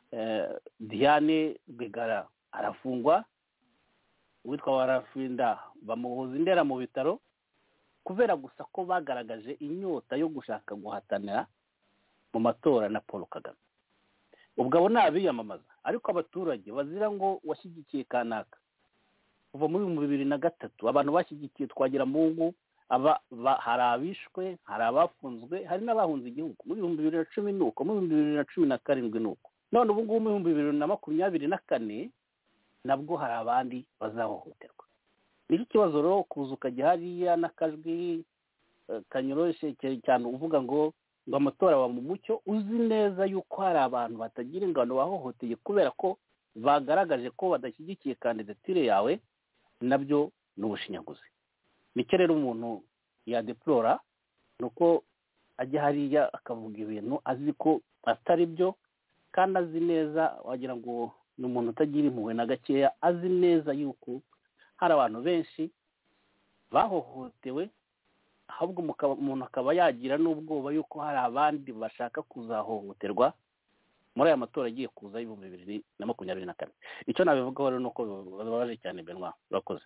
Diane Rwigara arafungwa, uwitwa Warafinda bamuhoza indera mu bitaro kubera gusa ko bagaragaje inyota yo gushaka guhatanira mu matora na Paul Kagame. Ubwo abo nabiyamamaza, ariko abaturage bazira ngo washyigikiye kanaka. Kuva muri 2003 abantu bashyigikiye Twagira Mungu hari abishwe, hari abafunzwe, hari n'abahunze igihugu. Muri 2010 nuko, muri 2017 nuko. None ubu ngubu mu 2024 nabwo hari abandi bazahohoterwa. Niki kibazo rero kuza ukajya hariya n'akajwi kanyoroshe cyane uvuga ngo amatora aba mu mucyo, uzi neza yuko hari abantu batagira ingano bahohoteye kubera ko bagaragaje ko badashyigikiye kandidatire yawe, nabyo n'ubushinyaguzi. Nicyo rero umuntu yadeplora, nuko ajya hariya akavuga ibintu azi ko atari byo, kandi azi neza wagira ngo ni umuntu utagira impuhwe na gakeya, azi neza yuko hari abantu benshi bahohotewe, ahubwo umuntu akaba yagira n'ubwoba yuko hari abandi bashaka kuzahohoterwa muri aya matora agiye kuza y'2024. Icyo nabivugaho rero nuko babaje cyane. Benwa urakoze.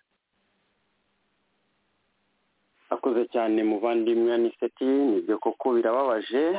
Akoze cyane muvandimwe Aniseti, nibyo koko birababaje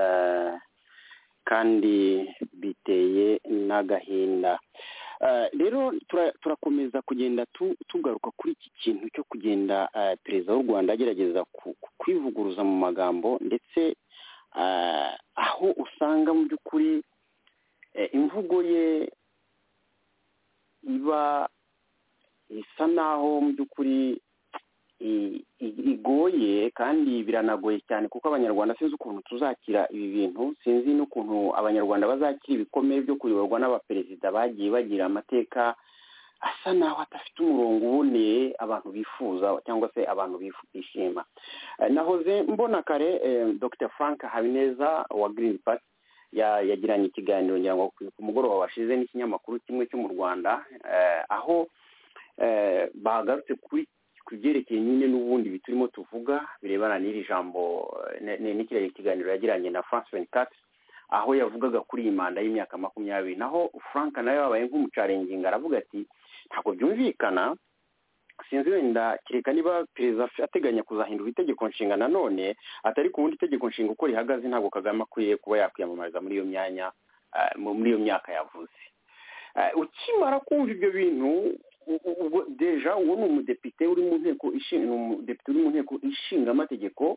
kandi biteye n'agahinda. Rero turakomeza kugenda tugaruka kuri iki kintu cyo kugenda perezida w'u Rwanda agerageza kwivuguruza mu magambo, ndetse aho usanga mu by'ukuri imvugo ye iba isa naho mu by'ukuri igoye kandi biranagoye cyane kuko abanyarwanda sinzi ukuntu tuzakira ibi bintu, sinzi n'ukuntu abanyarwanda bazakira ibikomere byo kuyoborwa n'abaperezida bagiye bagira amateka asa naho adafite umurongo uboneye abantu bifuza cyangwa se abantu bishima. Nahoze mbona kare Dr Frank Habineza wa Green Party yagiranye ikiganiro ngira ngo ku mugoroba washize n'ikinyamakuru kimwe cyo mu Rwanda, aho bagarutse kubyerekeye nyine n'ubundi biturimo tuvuga birebana n'iri jambo n'ikiriya kiganiro yagiranye na France 24, aho yavugaga kuri iyi manda y'imyaka 20. Naho Frank nawe yabaye nk'umucarenginga aravuga ati ntabwo byumvikana, sinzi wenda kireka niba perezida ateganya kuzahindura itegeko nshinga nanone atari ku wundi itegeko nshinga uko rihagaze ntabwo Kagame akwiye kuba yakwiyamamariza muri iyo myanya muri iyo myaka yavuze. Ukimara kumva ibyo bintu ubwo deja uwo ni umudepite uri mu nteko ishinga amategeko,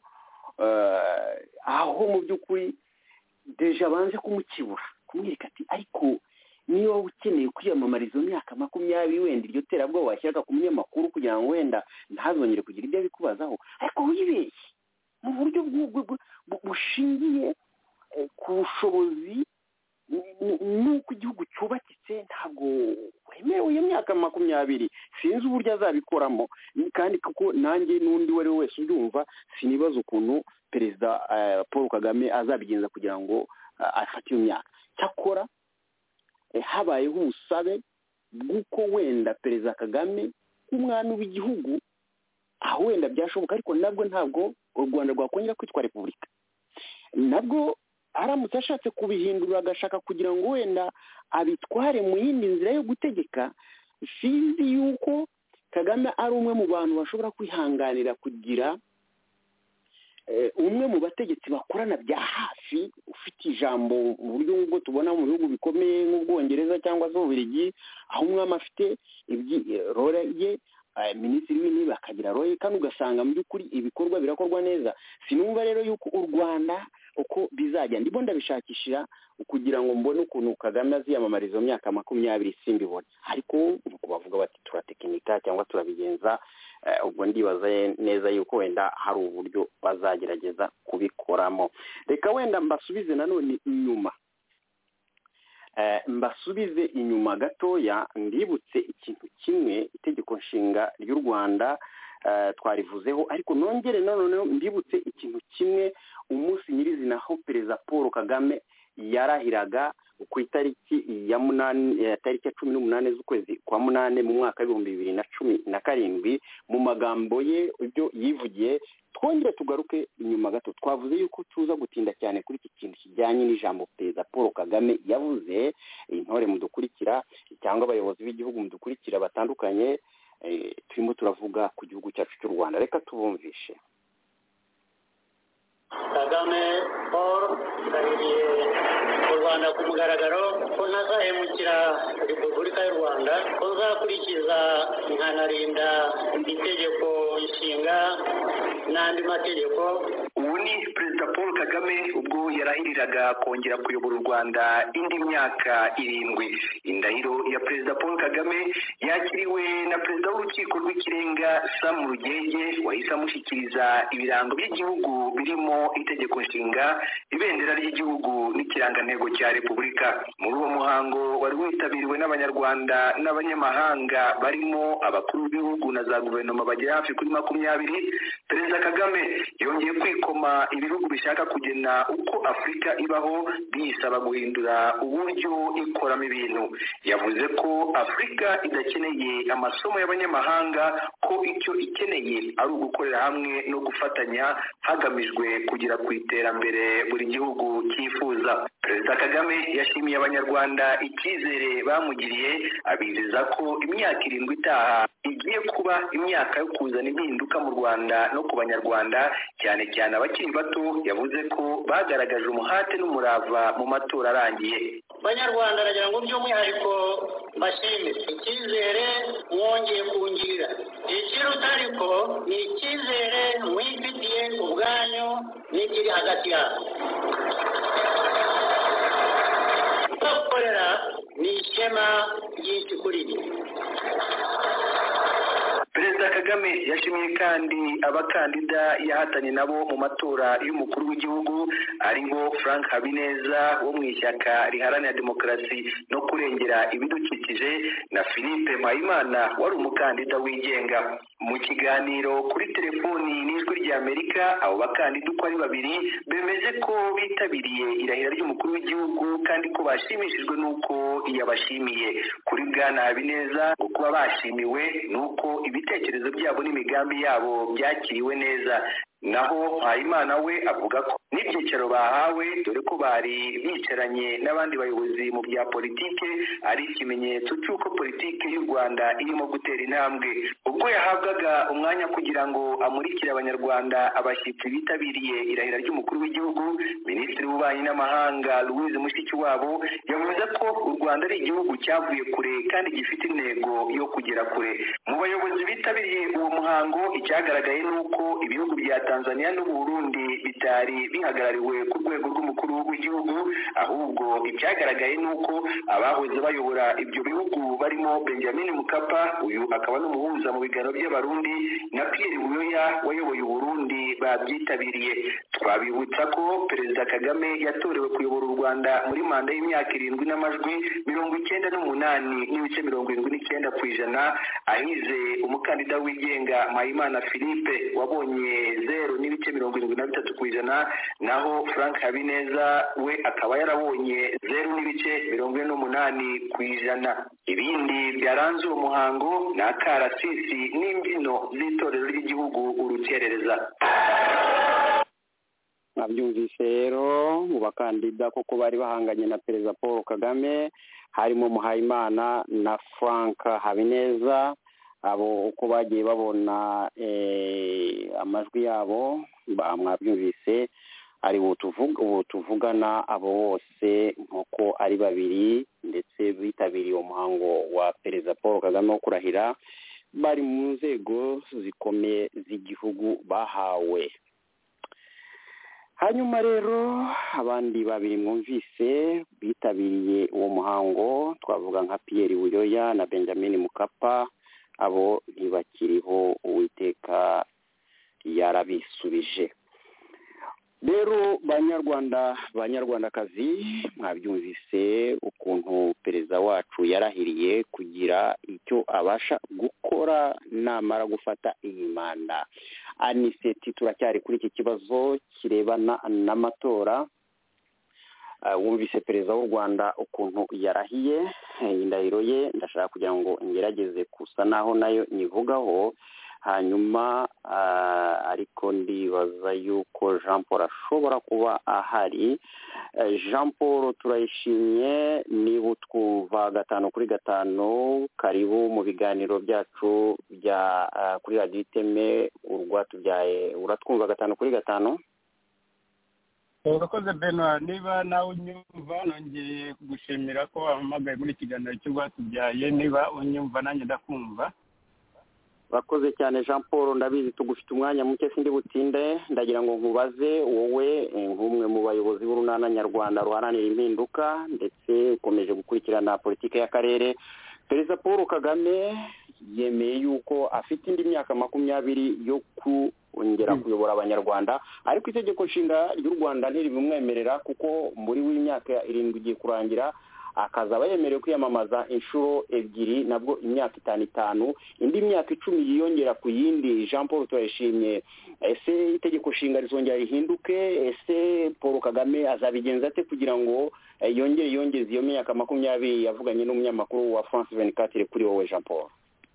aho mu by'ukuri deja banze kumukibura kumwereka ati ariko niba ukeneye kwiyamamariza imyaka 20 wenda iryo terabwoba washyiraga ku munyamakuru kugira ngo wenda ntazongere kugira ibyo bikubazaho, ariko wibeshye mu buryo bushingiye ku bushobozi n'uko igihugu cyubakitse ntabwo wemerewe iyo myaka 20. Sinzi uburyo azabikoramo kandi kuko nanjye n'undi wari wese ubyumva sinibaza ukuntu perezida Paul Kagame azabigenza kugira ngo afate iyo myaka. Cyakora habayeho ubusabe bw'uko wenda perezida Kagame nk'umwami w'igihugu aho wenda byashoboka, ariko nabwo ntabwo u Rwanda rwakongera kwitwa repubulika, nabwo aramutse ashatse kubihindura agashaka kugira ngo wenda abitware mu yindi nzira yo gutegeka. Sinzi yuko Kagame ari umwe mu bantu bashobora kwihanganira kugira umwe mu bategetsi bakorana bya hafi ufite ijambo mu buryo nk'ubwo tubona mu bihugu bikomeye nk'Ubwongereza cyangwa se Ububiligi, aho umwami afite role ye, minisitiri w'intebe akagira role, kandi ugasanga mu by'ukuri ibikorwa birakorwa neza. Sinumva rero yuko u Rwanda uko bizajya ndimo ndabishakishira kugira ngo mbone ukuntu Kagame aziyamamariza mu myaka 20 simbibona, ariko nuko bavuga bati turatekinika cyangwa turabigenza. Ubwo ndibaza neza yuko wenda hari uburyo bazagerageza kubikoramo. Reka wenda mbasubize nanone inyuma, mbasubize inyuma gatoya, ndibutse ikintu kimwe itegeko nshinga ry'u Rwanda twarivuzeho, ariko nongere nanone mbibutse ikintu kimwe umunsi nyirizina aho perezida Paul Kagame yarahiraga ku itariki ya 18 z'ukwezi kwa 8 mu mwaka wa 2017 mu magambo ye ibyo yivugiye. Twongere tugaruke inyuma gato, twavuze yuko tuza gutinda cyane kuri iki kintu kijyanye n'ijambo perezida Paul Kagame yavuze. Intore mudukurikira cyangwa abayobozi b'igihugu mudukurikira batandukanye, turimo turavuga ku gihugu cyacu cy'u Rwanda. Reka tubumvishe. Kagame Paul yaririye u Rwanda ku mugaragaro ko ntazahemukira Repubulika y'u Rwanda, ko nzakurikiza nkanarinda itegeko nshinga n'andi mategeko. Ubu ni perezida Paul Kagame ubwo yarahiriraga kongera kuyobora u Rwanda indi myaka 7. Indahiro ya perezida Paul Kagame yakiriwe na perezida w'urukiko rw'ikirenga Sam Rugege, wahise amushyikiriza ibirango by'igihugu birimo itegeko nshinga, ibendera ry'igihugu n'ikirangantego cya Repubulika. Muri uwo muhango wari witabiriwe n'abanyarwanda n'abanyamahanga barimo abakuru b'ibihugu na za guverinoma bagera hafi kuri 20. Perezida Kagame yongeye kwikoma ibihugu bishaka kugena uko Afurika ibaho bisaba guhindura uburyo ikoramo ibintu. Yavuze ko Afurika idakeneye amasomo y'abanyamahanga, ko icyo ikeneye ari ugukorera hamwe no gufatanya hagamijwe kugira ku iterambere buri gihugu cyifuza. Perezida Kagame yashimiye abanyarwanda icyizere bamugiriye, abizeza ko imyaka 7 itaha igiye kuba imyaka yo kuzana impinduka mu Rwanda no ku banyarwanda, cyane cyane abakiri bato. Yavuze ko bagaragaje umuhate n'umurava mu matora arangiye. Abanyarwanda aragira ngo by'umwihariko bashime icyizere mwongeye kungirira. Ikiruta ariko ni icyizere mwifitiye ubwanyu n'ikiri hagati yabo. Bakorera ni ishema ryinshi kuri mwe. Perezida Kagame Kagame yashimiye kandi abakandida yahatanye nabo mu matora y'umukuru w'igihugu aribo Frank Habineza wo mu ishyaka riharanira demokarasi no kurengera ibidukikije na Philippe Mpayimana wari umukandida wigenga. Mu kiganiro kuri telefoni n'ijwi ry'Amerika abo bakandida uko ari babiri bemeje ko bitabiriye irahira ry'umukuru w'igihugu kandi ko bashimishijwe n'uko yabashimiye. Kuri Bwana Habineza ngo kuba bashimiwe n'uko ibitekerezo byabo n'imigambi yabo byakiriwe neza. Naho Mpayimana we avuga ko n'ibyicaro bahawe dore ko bari bicaranye n'abandi bayobozi mu bya politike ari ikimenyetso cy'uko politike y'u Rwanda irimo gutera intambwe. Ubwo yahabwaga umwanya kugira ngo amurikire abanyarwanda abashyitsi bitabiriye irahira ry'umukuru w'igihugu, Minisitiri w'Ububanyi n'Amahanga Louise Mushikiwabo yavuze ko u Rwanda ari igihugu cyavuye kure kandi gifite intego yo kugera kure. Mu bayobozi bitabiriye uwo muhango icyagaragaye n'uko ibihugu bya Tanzania n'u Burundi bitari bihagarariwe ku rwego rw'umukuru w'igihugu, ahubwo ibyagaragaye n'uko abahoze bayobora ibyo bihugu barimo Benjamin Mkapa, uyu akaba n'umuhuza mu biganiro by'abarundi, na Pierre Buyoya wayoboye u Burundi babyitabiriye. Twabibutsa ko Perezida Kagame yatorewe kuyobora u Rwanda muri manda y'imyaka 7 n'amajwi 98.79%, ahize umukandida wigenga Mpayimana Philippe wabonye 0.73%, naho Frank Habineza we akaba yarabonye 0.48%. Ibindi byaranze uwo muhango ni akarasisi n'imbyino z'itorero ry'igihugu urukerereza. Nabyumvise rero mu bakandida koko bari bahanganye na Perezida Paul Kagame harimo Mpayimana na Frank Habineza. Abo uko bagiye babona amajwi yabo mwabyumvise ari tuvugana abo bose nk'uko ari babiri ndetse bitabiriye umuhango wa Perezida Paul Kagame wo kurahira bari mu nzego zikomeye z'igihugu bahawe. Hanyuma rero abandi babiri mwumvise bitabiriye uwo muhango twavuga nka Pierre Buyoya na Benjamin Mkapa, abo ntibakiriho, Uwiteka yarabisubije. Rero banyarwandakazi mwabyumvise ukuntu perezida wacu yarahiriye kugira icyo abasha gukora namara gufata iyi manda. Aniseti turacyari kuri iki kibazo kirebana n'amatora. Wumvise perezida w'u Rwanda ukuntu yarahiye indahiro ye, ndashaka kugira ngo ngerageze kusa naho nayo nivugaho hanyuma ariko ndibaza yuko Jean Paul ashobora kuba ahari. Jean Paul turayishimye, niba utwumva 5 karibu mu biganiro byacu bya kuri Radio Iteme urwatubyaye. Uratwumva 5 urakoze Benoit, niba nawe unyumva nongeye kugushimira ko wahamagaye muri kiganiro cy'urwatubyaye. Niba unyumva nanjye ndakumva. Bakoze cyane Jean Paul, ndabizi tugufite umwanya muke sindi butinde, ndagira ngo nkubaze wowe nk'umwe mu bayobozi b'urunana nyarwanda ruharanira impinduka ndetse ukomeje gukurikirana politike y'akarere. Perezida Paul Kagame yemeye yuko afite indi myaka 20 yo kongera kuyobora abanyarwanda, ariko itegeko nshinga ry'u Rwanda ntiribimwemerera kuko muri w'imyaka 7 igiye kurangira akazaba yemerewe kwiyamamaza inshuro 2, nabwo imyaka 5, indi myaka 10 yiyongera ku yindi. Jean Paul turayishimye, ese itegeko nshinga rizongera rihinduke? Ese Paul Kagame azabigenza ate kugira ngo yongeze iyo myaka 20 yavuganye n'umunyamakuru wa France 24 kuri wowe Jean Paul?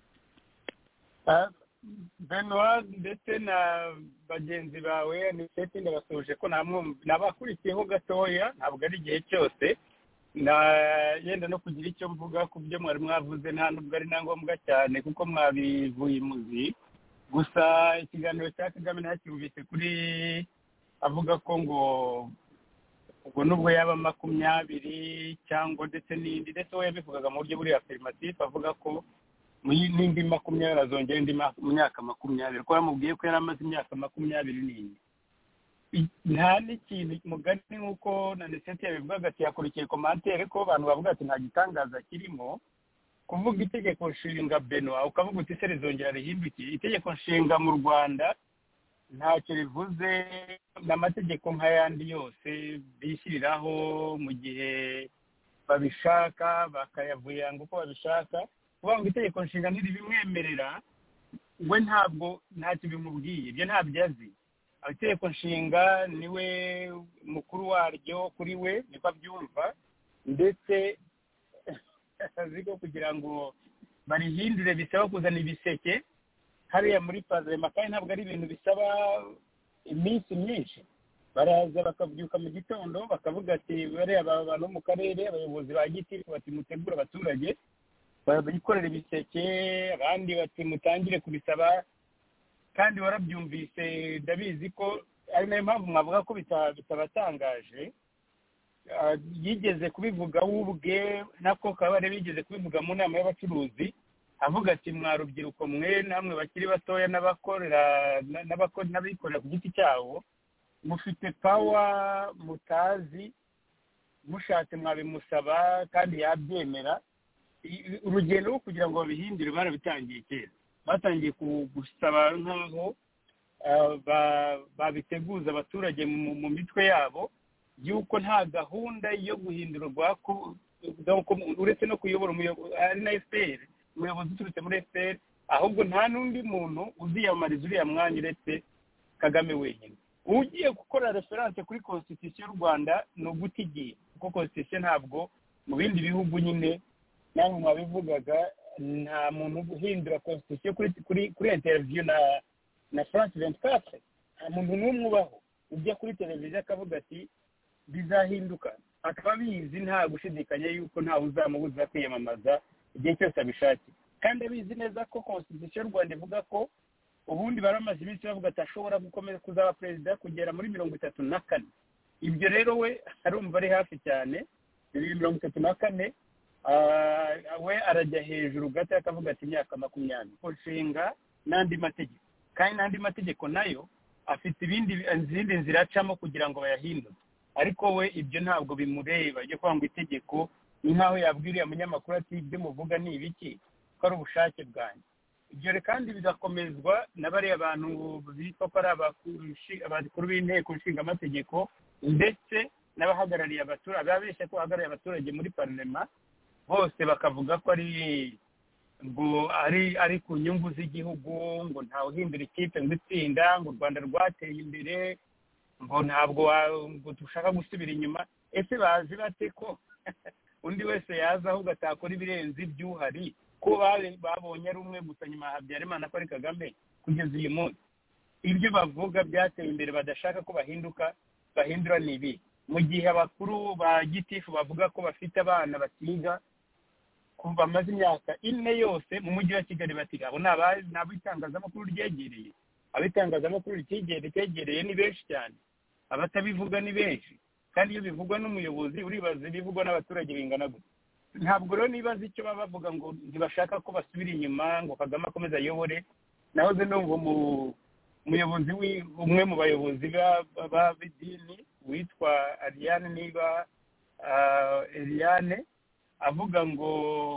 Benoit ndetse na bagenzi bawe Aniseti ndabasuje ko nabakurikiyeho gatoya, ntabwo ari igihe cyose yenda no kugira icyo mvuga ku byo mwari mwavuze, nta nubwo ari na ngombwa cyane kuko mwabivuye imuzi. Gusa ikiganiro cya Kagame ntacyumvise kuri avuga ko ngo nubwo yaba 20 cyangwa ndetse n'indi, ndetse we yabivugaga mu buryo buri affirmative avuga ko n'indi 20 azongera indi myaka 20, ko yamubwiye ko yari amaze imyaka 24. Nta n'ikintu mugari nk'uko na Aniseti yabivugaga ati yakurikiye komantere ko abantu bavuga ati nta gitangaza kirimo, kuvuga itegeko nshinga Benoit ukavuga uti se rizongera rihindukiye itegeko nshinga mu Rwanda ntacyo rivuze n'amategeko nk'ayandi yose bishyiriraho mu gihe babishaka bakayavuyanga uko babishaka kuvuga ngo itegeko nshinga ntiribimwemerera we ntabwo ntacyo bimubwiye ibyo ntabyo azi itegeko nshinga niwe mukuru waryo kuri we niko abyumva ndetse azi ko kugira ngo barihindure bisaba kuzana ibiseke hariya muri parlement kandi ntabwo ari ibintu bisaba iminsi myinshi baraza bakabyuka mu gitondo bakavuga ati bariya abantu mu karere abayobozi ba gitifu bati mutegura abaturage bikorera ibiseke abandi bati mutangire kubisaba kandi warabyumvise ndabizi ko ari nayo mpamvu mwavuga ko bitabatangaje yigeze kubivuga ubwe nako kabare bigeze kubivuga mu nama y'abacuruzi avuga ati mwarubyiruko mwe namwe bakiri batoya n'abikorera ku giti cyabo mufite power mutazi mushatse mwabimusaba kandi yabyemera urugendo rwo kugira ngo babihindure barabitangiye kera batangiye gusaba nk'aho babiteguza abaturage mu mitwe yabo yuko nta gahunda yo guhindurwa uretse no kuyobora ari na FPR umuyobozi uturutse muri FPR ahubwo nta n'undi muntu uziyamamariza uriya mwanya uretse Kagame wenyine ugiye gukora reference kuri constitution y'u Rwanda ni uguta igihe kuko constitution ntabwo mu bindi bihugu nyine namwe mwabivugaga nta muntu uhindura constitution kuri interview na France 24 nta muntu n'umwe ubaho ujya kuri televiziyo akavuga ati bizahinduka akaba bizi nta gushidikanya yuko ntawe uzamubuza kwiyamamaza igihe cyose abishakiye kandi abizi neza ko constitution y'u Rwanda ivuga ko ubundi baramaze iminsi bavuga ati ashobora gukomeza kuzaba perezida kugera muri 34 ibyo rero we arumva ari hafi cyane 34 we arajya hejuru gato akavuga ati imyaka 20 ko nshinga n'andi mategeko kandi n'andi mategeko nayo afite izindi nzira acamo kugira ngo bayahindure ariko we ibyo ntabwo bimureba byo kwanga itegeko ni nkaho yabwiriye umunyamakuru ati ibyo muvuga ni ibiki ko ari ubushake bwanjye ibyo kandi bigakomezwa n'abari abantu bitwa ko ari abakuru b'inteko nshinga amategeko ndetse n'abahagarariye abaturage babeshya ko bahagarariye abaturage muri parlement bose bakavuga ko ari ku nyungu z'igihugu ngo ntawe uhindura ikipe ngo itsinda ngo u Rwanda rwateye imbere ngo ntabwo ngo dushaka gusubira inyuma ese bazi bate ko undi wese yaza ahubwo atakora ibirenze iby'uhari ko babonye ari umwe gusa nyuma ya Habyarimana ko ari Kagame kugeza uyu munsi ibyo bavuga byateye imbere badashaka ko bahindura ni ibi mu gihe abakuru ba gitifu bavuga ko bafite abana batiga kuva amaze imyaka 4 yose mu mujyi wa Kigali batiga abo n'abitangazamakuru ryegereye abitangazamakuru cyegereye ni benshi cyane abatabivuga ni benshi kandi iyo bivugwa n'umuyobozi uribaza ibivugwa n'abaturage bingana gute ntabwo rero nibaza icyo baba bavuga ngo ntibashaka ko basubira inyuma ngo Kagame akomeze ayobore nahoze numva umuyobozi umwe mu bayobozi b'idini witwa Eliane avuga ngo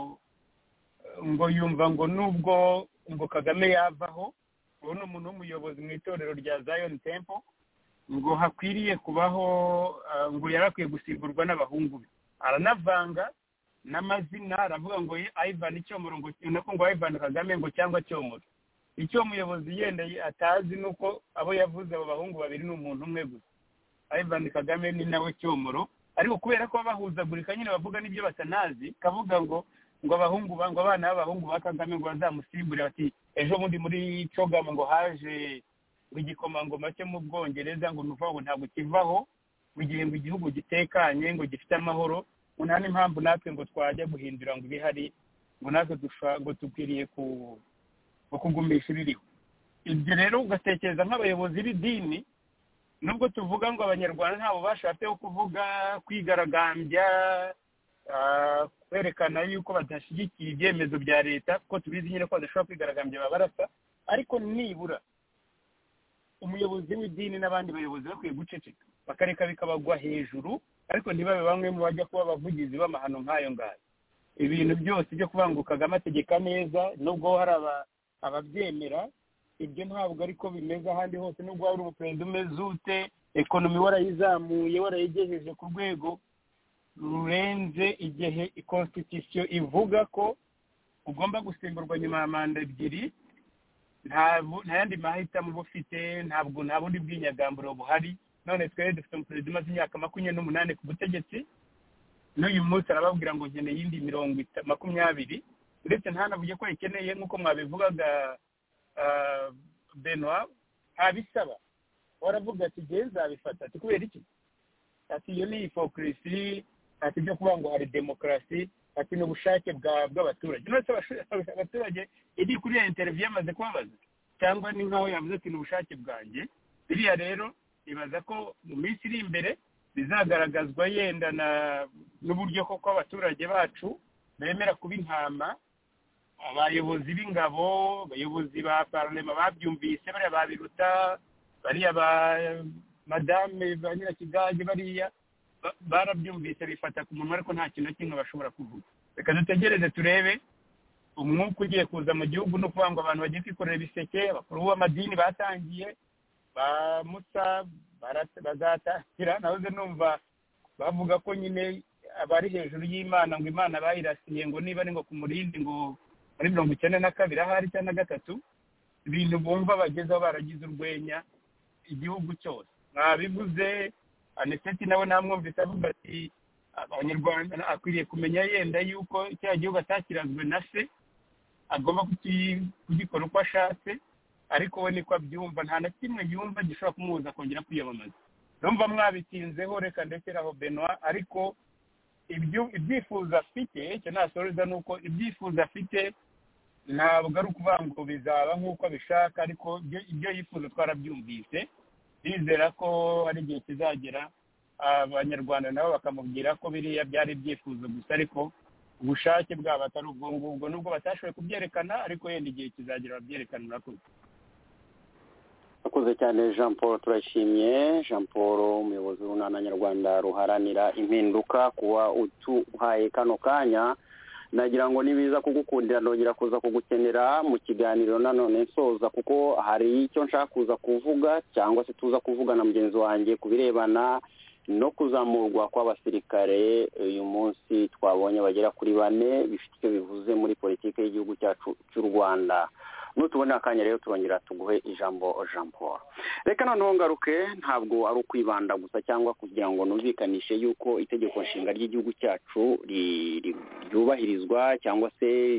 yumva ngo nubwo ngo Kagame yavaho ubu ni umuntu w'umuyobozi mu itorero rya Zion Temple ngo hakwiriye kubaho ngo yarakwiye gusimburwa n'abahungu be aranavanga n'amazina aravuga ngo Ivan Cyomoro ngo Ivan Kagame ngo cyangwa Cyomoro icyo umuyobozi yenda atazi nuko abo yavuze abo bahungu babiri n'umuntu umwe gusa Ivan Kagame ni nawe Cyomoro ariko kubera ko bahuzagurika nyine bavuga n'ibyo batanazi kavuga ngo abana b'abahungu ba Kagame ngo bazamusimbure bati ejo bundi muri Chogama ngo haje igikomangoma cyo mu Bwongereza ngo nuvuga ngo ntabwo kivaho mu gihe ngo igihugu gitekanye ngo gifite amahoro nta n'impamvu natwe ngo twajya guhindura ngo ibihari ngo natwe ngo dukwiriye kugumisha ibiriho ibyo rero ugatekereza nk'abayobozi b'idini nubwo tuvuga ngo abanyarwanda ntabwo bashatse kuvuga kwigaragambya kwerekana yuko badashyigikiye ibyemezo bya leta kuko tubizi nyine ko badashobora kwigaragambya babarasa ariko nibura umuyobozi w'idini n'abandi bayobozi bakwiye guceceka bakareka bikabagwa hejuru ariko ntibabe bamwe mu bajya kuba abavugizi b'amahano nk'ayo ngayo ibintu byose byo kubanguka Kagame ategeka neza, nubwo hari ababyemera, ibyo ntabwo ariko bimeze ahandi hose. Nubwo wari umuperezida umeze ute, ekonomi warayizamuye, warayigejeje ku rwego rurenze igihe constitution ivuga ko ugomba gusimburwa nyuma ya manda ebyiri, nta yandi mahitamo uba ufite, nta bundi bw'inyagamburo buhari. None twari dufite umuperezida umaze imyaka 28 ku butegetsi, n'uyu munsi arababwira ngo nkeneye iyindi 20, ndetse ntanavuge ko ikeneye nk'uko mwabivugaga Benoit, abisaba waravuga ati igihe nzabifata, ati kubera iki? Ati iyo ni hypocrisy, ati byo kuvuga ngo hari demokarasi, ati n'ubushake bw'abaturage. None abaturage iri kuri ya interview yamaze kubabaza, cyangwa ni nkaho yavuze ati n'ubushake bwanjye. Biriya rero ibaza ko mu minsi iri imbere bizagaragazwa yenda n'uburyo koko abaturage bacu bemera kuba intama. Abayobozi b'ingabo, abayobozi ba parlement babyumvise, bariya babiruta, bariya ba madame ba Nyirakigage, bariya barabyumvise bifata ku munwa, ariko nta kintu kimwe bashobora kuvuga. Reka dutegereze turebe umwuka ugiye kuza mu gihugu, no kuvuga ngo abantu bagiye kwikorera ibiseke. Abakuru b'amadini batangiye, ba Musa bazatangira. Nahoze numva bavuga ko nyine abari hejuru y'Imana, ngo Imana bayirasiye ngo niba ari ngo ku murindi ngo muri 92 ahari cyangwa 3, ibintu bumva bagezeho baragize urwenya igihugu cyose. Mwabivuze Aniseti nawe namwumvise avuga ati abanyarwanda akwiriye kumenya yenda yuko icya gihugu atakirazwe na se, agomba kugikora uko ashatse, ariko we niko abyumva, nta na kimwe yumva gishobora kumubuza kongera kwiyamamaza. Numva mwabitinzeho, reka ndekeraho Benoit, ariko ibyifuzo afite, icyo nasoreza nuko ibyifuzo afite ntabwo ari ukuvuga ngo bizaba nk'uko abishaka, ariko ibyo yifuza twarabyumvise. Bizera ko ari igihe kizagera abanyarwanda nabo bakamubwira ko biriya byari ibyifuzo gusa, ariko ubushake bwabo atari ubwo ngubwo, nubwo batashoboye kubyerekana, ariko yenda igihe kizagera babyerekana. Urakoze. Akoze cyane Jean Paul, turashimye. Jean Paul, umuyobozi w'Urunana Nyarwanda ruharanira impinduka, kuba utuhaye kano kanya. Nagira ngo nibiza kugukundira ndongera kuza kugukenera mu kiganiro nanone nsoza, kuko hari icyo nshaka kuza kuvuga cyangwa se tuza kuvuga na mugenzi wanjye kubirebana no kuzamurwa kw'abasirikare. Uyu munsi twabonye bagera kuri 4, bifite icyo bivuze muri politiki y'igihugu cyacu cy'u Rwanda. Nutubona akanya rero turongera tuguhe ijambo Jean Paul. Reka noneho ngaruke, ntabwo ari ukwibanda gusa cyangwa kugira ngo numvikanishe yuko itegeko nshinga ry'igihugu cyacu ryubahirizwa cyangwa se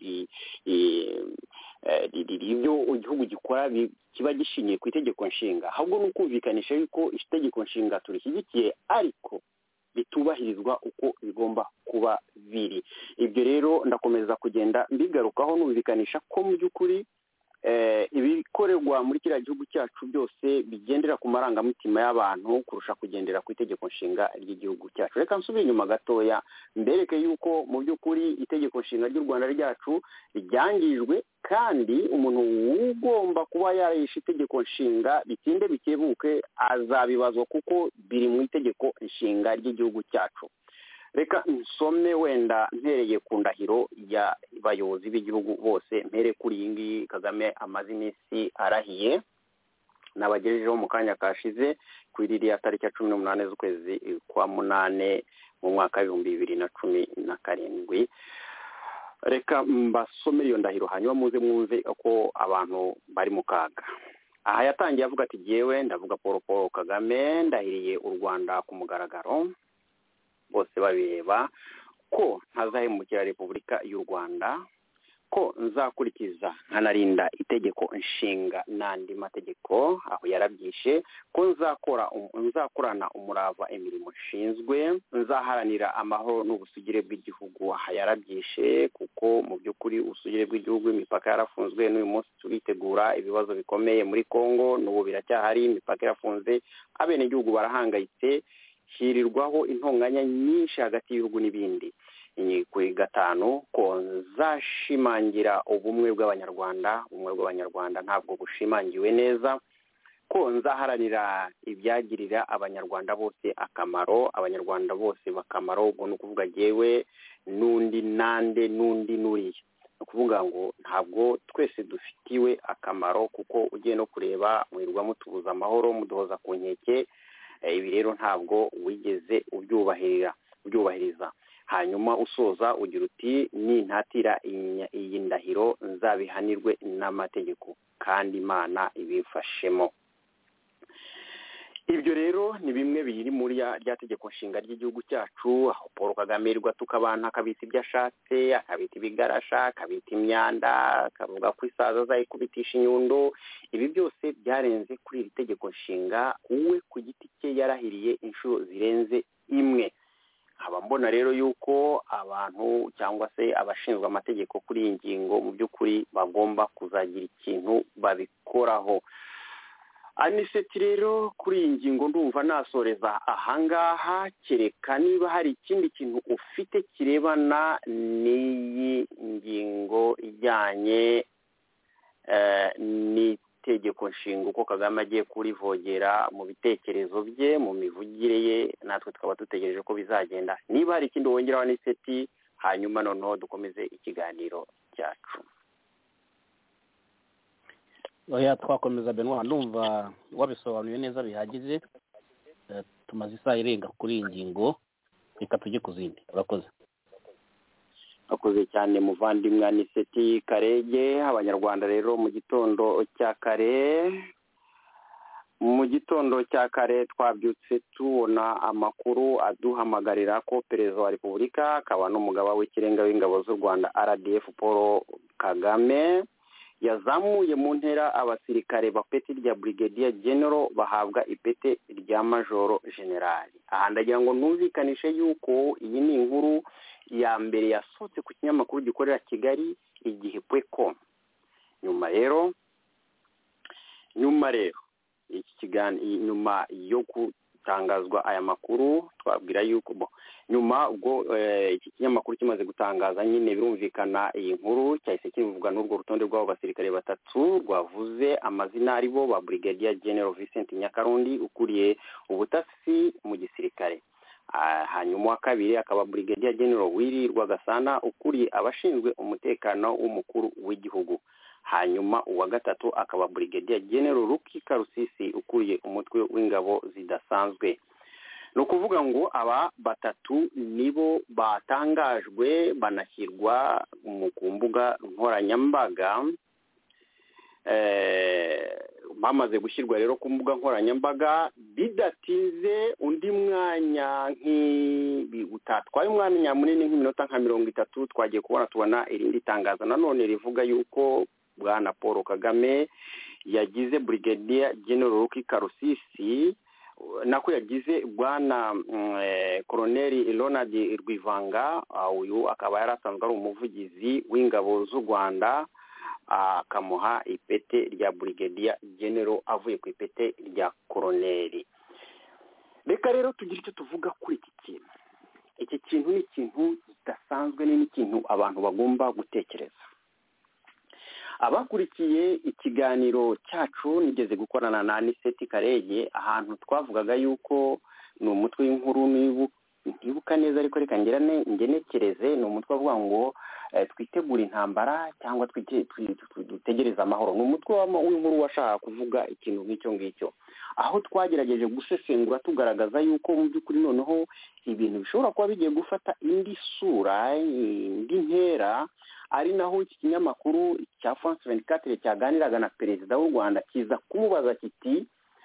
ibyo igihugu gikora kiba gishingiye ku itegeko nshinga, ahubwo ni ukumvikanisha yuko itegeko nshinga turishyigikiye ariko bitubahirizwa uko bigomba kuba biri. Ibyo rero ndakomeza kugenda mbigarukaho numvikanisha ko mu by'ukuri ibikorerwa muri kiriya gihugu cyacu byose bigendera ku marangamutima y'abantu kurusha kugendera ku itegeko nshinga ry'igihugu cyacu. Reka nsubire inyuma gatoya mbereke yuko mu by'ukuri itegeko nshinga ry'u Rwanda ryacu ryangijwe, kandi umuntu ugomba kuba yarishe itegeko nshinga bitinde bikebuke azabibazwa, kuko biri mu itegeko nshinga ry'igihugu cyacu. Reka nsome wenda mpereye ku ndahiro y'abayobozi b'igihugu bose, mpere kuri iyi ngiyi Kagame amaze iminsi arahiye, nabagejejeho mu kanya kashize ku iriya tariki ya 18 z'ukwezi kwa 8 mu mwaka wa 2017. Reka mbasomere iyo ndahiro hanyuma muze mwumve ko abantu bari mu kaga. Aha yatangiye avuga ati jewe ndavuga Paul Kagame ndahiriye u Rwanda ku mugaragaro, bose babireba, ko ntazahemukira Repubulika y'u Rwanda, ko nzakurikiza nkanarinda itegeko nshinga n'andi mategeko aho yarabyishe, ko nzakorana umurava imirimo nshinzwe, nzaharanira amahoro n'ubusugire bw'igihugu aha yarabyishe, kuko mu by'ukuri ubusugire bw'igihugu imipaka yarafunzwe. N'uyu munsi turitegura ibibazo bikomeye muri Kongo, n'ubu biracyahari, imipaka yarafunze, abenegihugu barahangayitse, hirirwaho intonganya nyinshi hagati y'ibihugu n'ibindi. Kuri 5, ko nzashimangira ubumwe bw'abanyarwanda. Ubumwe bw'abanyarwanda ntabwo bushimangiwe neza, ko nzaharanira ibyagirira abanyarwanda bose akamaro, abanyarwanda bose bakamaro. Ubwo ni ukuvuga jewe n'undi nande n'undi n'uriya. Ni ukuvuga ngo ntabwo twese dufitiwe akamaro, kuko ugiye no kureba mwirwa mutubuza amahoro muduhoza ku nkeke. Ibi rero ntabwo wigeze ubyubahiriza. Hanyuma usoza ugira uti nintatira iyi ndahiro nzabihanirwe n'amategeko, kandi Imana ibifashemo. Ibyo rero ni bimwe biri muri rya tegeko nshinga ry'igihugu cyacu, aho Paul Kagame rwa tukabana akabita ibyo ashatse, akabita ibigarasha, akabita imyanda, akavuga ko isaza azayikubitisha inyundo. Ibi byose byarenze kuri iri tegeko nshinga uwe ku giti cye yarahiriye inshuro zirenze imwe. Nkaba mbona rero yuko abantu cyangwa se abashinzwe amategeko kuri iyi ngingo mu by'ukuri bagomba kuzagira ikintu babikoraho. Aniseti rero kuri iyi ngingo ndumva nasoreza ahangaha, kereka niba hari ikindi kintu ufite kirebana n'iyi ngingo ijyanye n'itegeko nshinga, uko Kagame agiye kurivogera mu bitekerezo bye, mu mivugire ye, natwe tukaba dutegereje ko bizagenda. Niba hari ikindi wongeraho Aniseti, hanyuma noneho dukomeze ikiganiro cyacu. oya twakomeza Benoit, ndumva wabisobanuye neza bihagije. Tumaze isaha irenga kuri iyi ngingo, reka tujye ku zindi. Urakoze. Akoze cyane muvandimwe Aniseti Karege. Abanyarwanda rero mu gitondo cya kare twabyutse tubona amakuru aduhamagarira ko perezida wa Repubulika akaba n'umugaba w'ikirenga w'ingabo z'u Rwanda RDF Paul Kagame yazamuye mu ntera abasirikare bapeti rya Brigadier General bahabwa ipete rya Majoro General. Aha ndagira ngo numvikanishe yuko iyi ni inkuru ya mbere yasohotse ku kinyamakuru gikorera Kigali Igihe.com. Nyuma rero nyuma yo gutangazwa aya makuru twabwira yuko nyuma ubwo iki kinyamakuru kimaze gutangaza nyine birumvikana iyi nkuru cyahise kivuga n'urwo rutonde rw'abo basirikare batatu rwavuze amazina ari bo ba Brigadier General Vincent Nyakarundi ukuriye ubutasi mu gisirikare. Hanyuma wa kabiri akaba Brigadier General Willy Rwagasana ukuriye abashinzwe umutekano w'umukuru w'igihugu. Hanyuma uwa gatatu akaba Brigadier General Ruki Karusisi ukuriye umutwe w'ingabo zidasanzwe. No kuvuga ngo aba batatu nibo batangajwe banashyirwa ku mbuga nkoranyambaga. Bamaze gushyirwa rero ku mbuga nkoranyambaga bidatinze undi mwanya utatwaye umwanya munini nk'iminota nka 30 twagiye tubona irindi tangaza nanone rivuga yuko bwana Paul Kagame yagize Brigadier General Ruki Karusisi nako yagize bwana Colonel Ronald Rwivanga, uyu akaba yarasanzwe ari umuvugizi w'ingabo z'u Rwanda, akamuha ipete rya Brigadier General avuye ku ipete rya Colonel. Reka rero tugira icyo tuvuga kuri iki kintu. Iki kintu ni ikintu kidasanzwe, ni ikintu abantu bagomba gutekereza. Abakurikiye ikiganiro cyacu nigeze gukorana na Aniseti Karege ahantu twavugaga yuko ni umutwe w'inkuru ntibuka neza ariko reka ngenekereze, ni umutwe avuga ngo twitegura intambara cyangwa dutegereza amahoro. Ni umutwe w'inkuru washaka kuvuga ikintu nk'icyo ngicyo, aho twagerageje gusesengura tugaragaza yuko mu by'ukuri noneho ibintu bishobora kuba bigiye gufata indi sura, indi ntera, ari naho iki kinyamakuru cya France 24 cyaganiraga na perezida w'u Rwanda kiza kumubaza kiti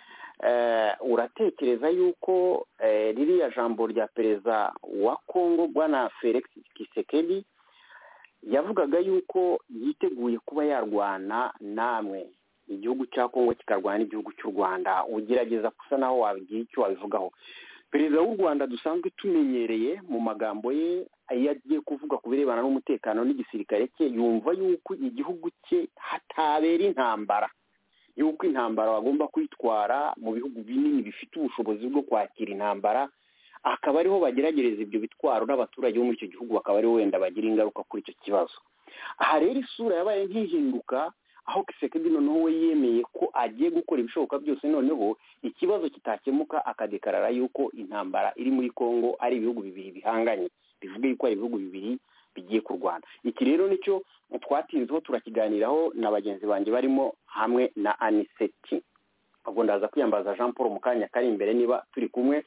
uratekereza yuko ririya jambo rya perezida wa Kongo bwana Felix Tshisekedi yavugaga yuko yiteguye kuba yarwana namwe igihugu cya Kongo kikarwana igihugu cy'u Rwanda, ugerageza kusa naho wabigira icyo wabivugaho. Perezida w'u Rwanda dusanzwe tumenyereye mu magambo ye iyo agiye kuvuga ku birebana n'umutekano n'igisirikare cye yumva yuko igihugu cye hatabera intambara, yuko intambara bagomba kwitwara mu bihugu binini bifite ubushobozi bwo kwakira intambara, akaba ariho bageragereza ibyo bitwaro n'abaturage bo muri icyo gihugu bakaba ariho wenda bagira ingaruka kuri icyo kibazo. Aha rero isura yabaye nk'ihinduka, aho Tshisekedi noneho we yemeye ko agiye gukora ibishoboka byose noneho ikibazo kitakemuka akadekarara yuko intambara iri muri Kongo ari ibihugu bibiri bihanganye, bivuge yuko ari ibihugu bibiri bigiye kurwana. Iki rero nicyo twatinzeho turakiganiraho na bagenzi banjye barimo hamwe na Aniseti. Ubwo ndaza kwiyambaza Jean Paul mu kanya kari imbere niba turi kumwe.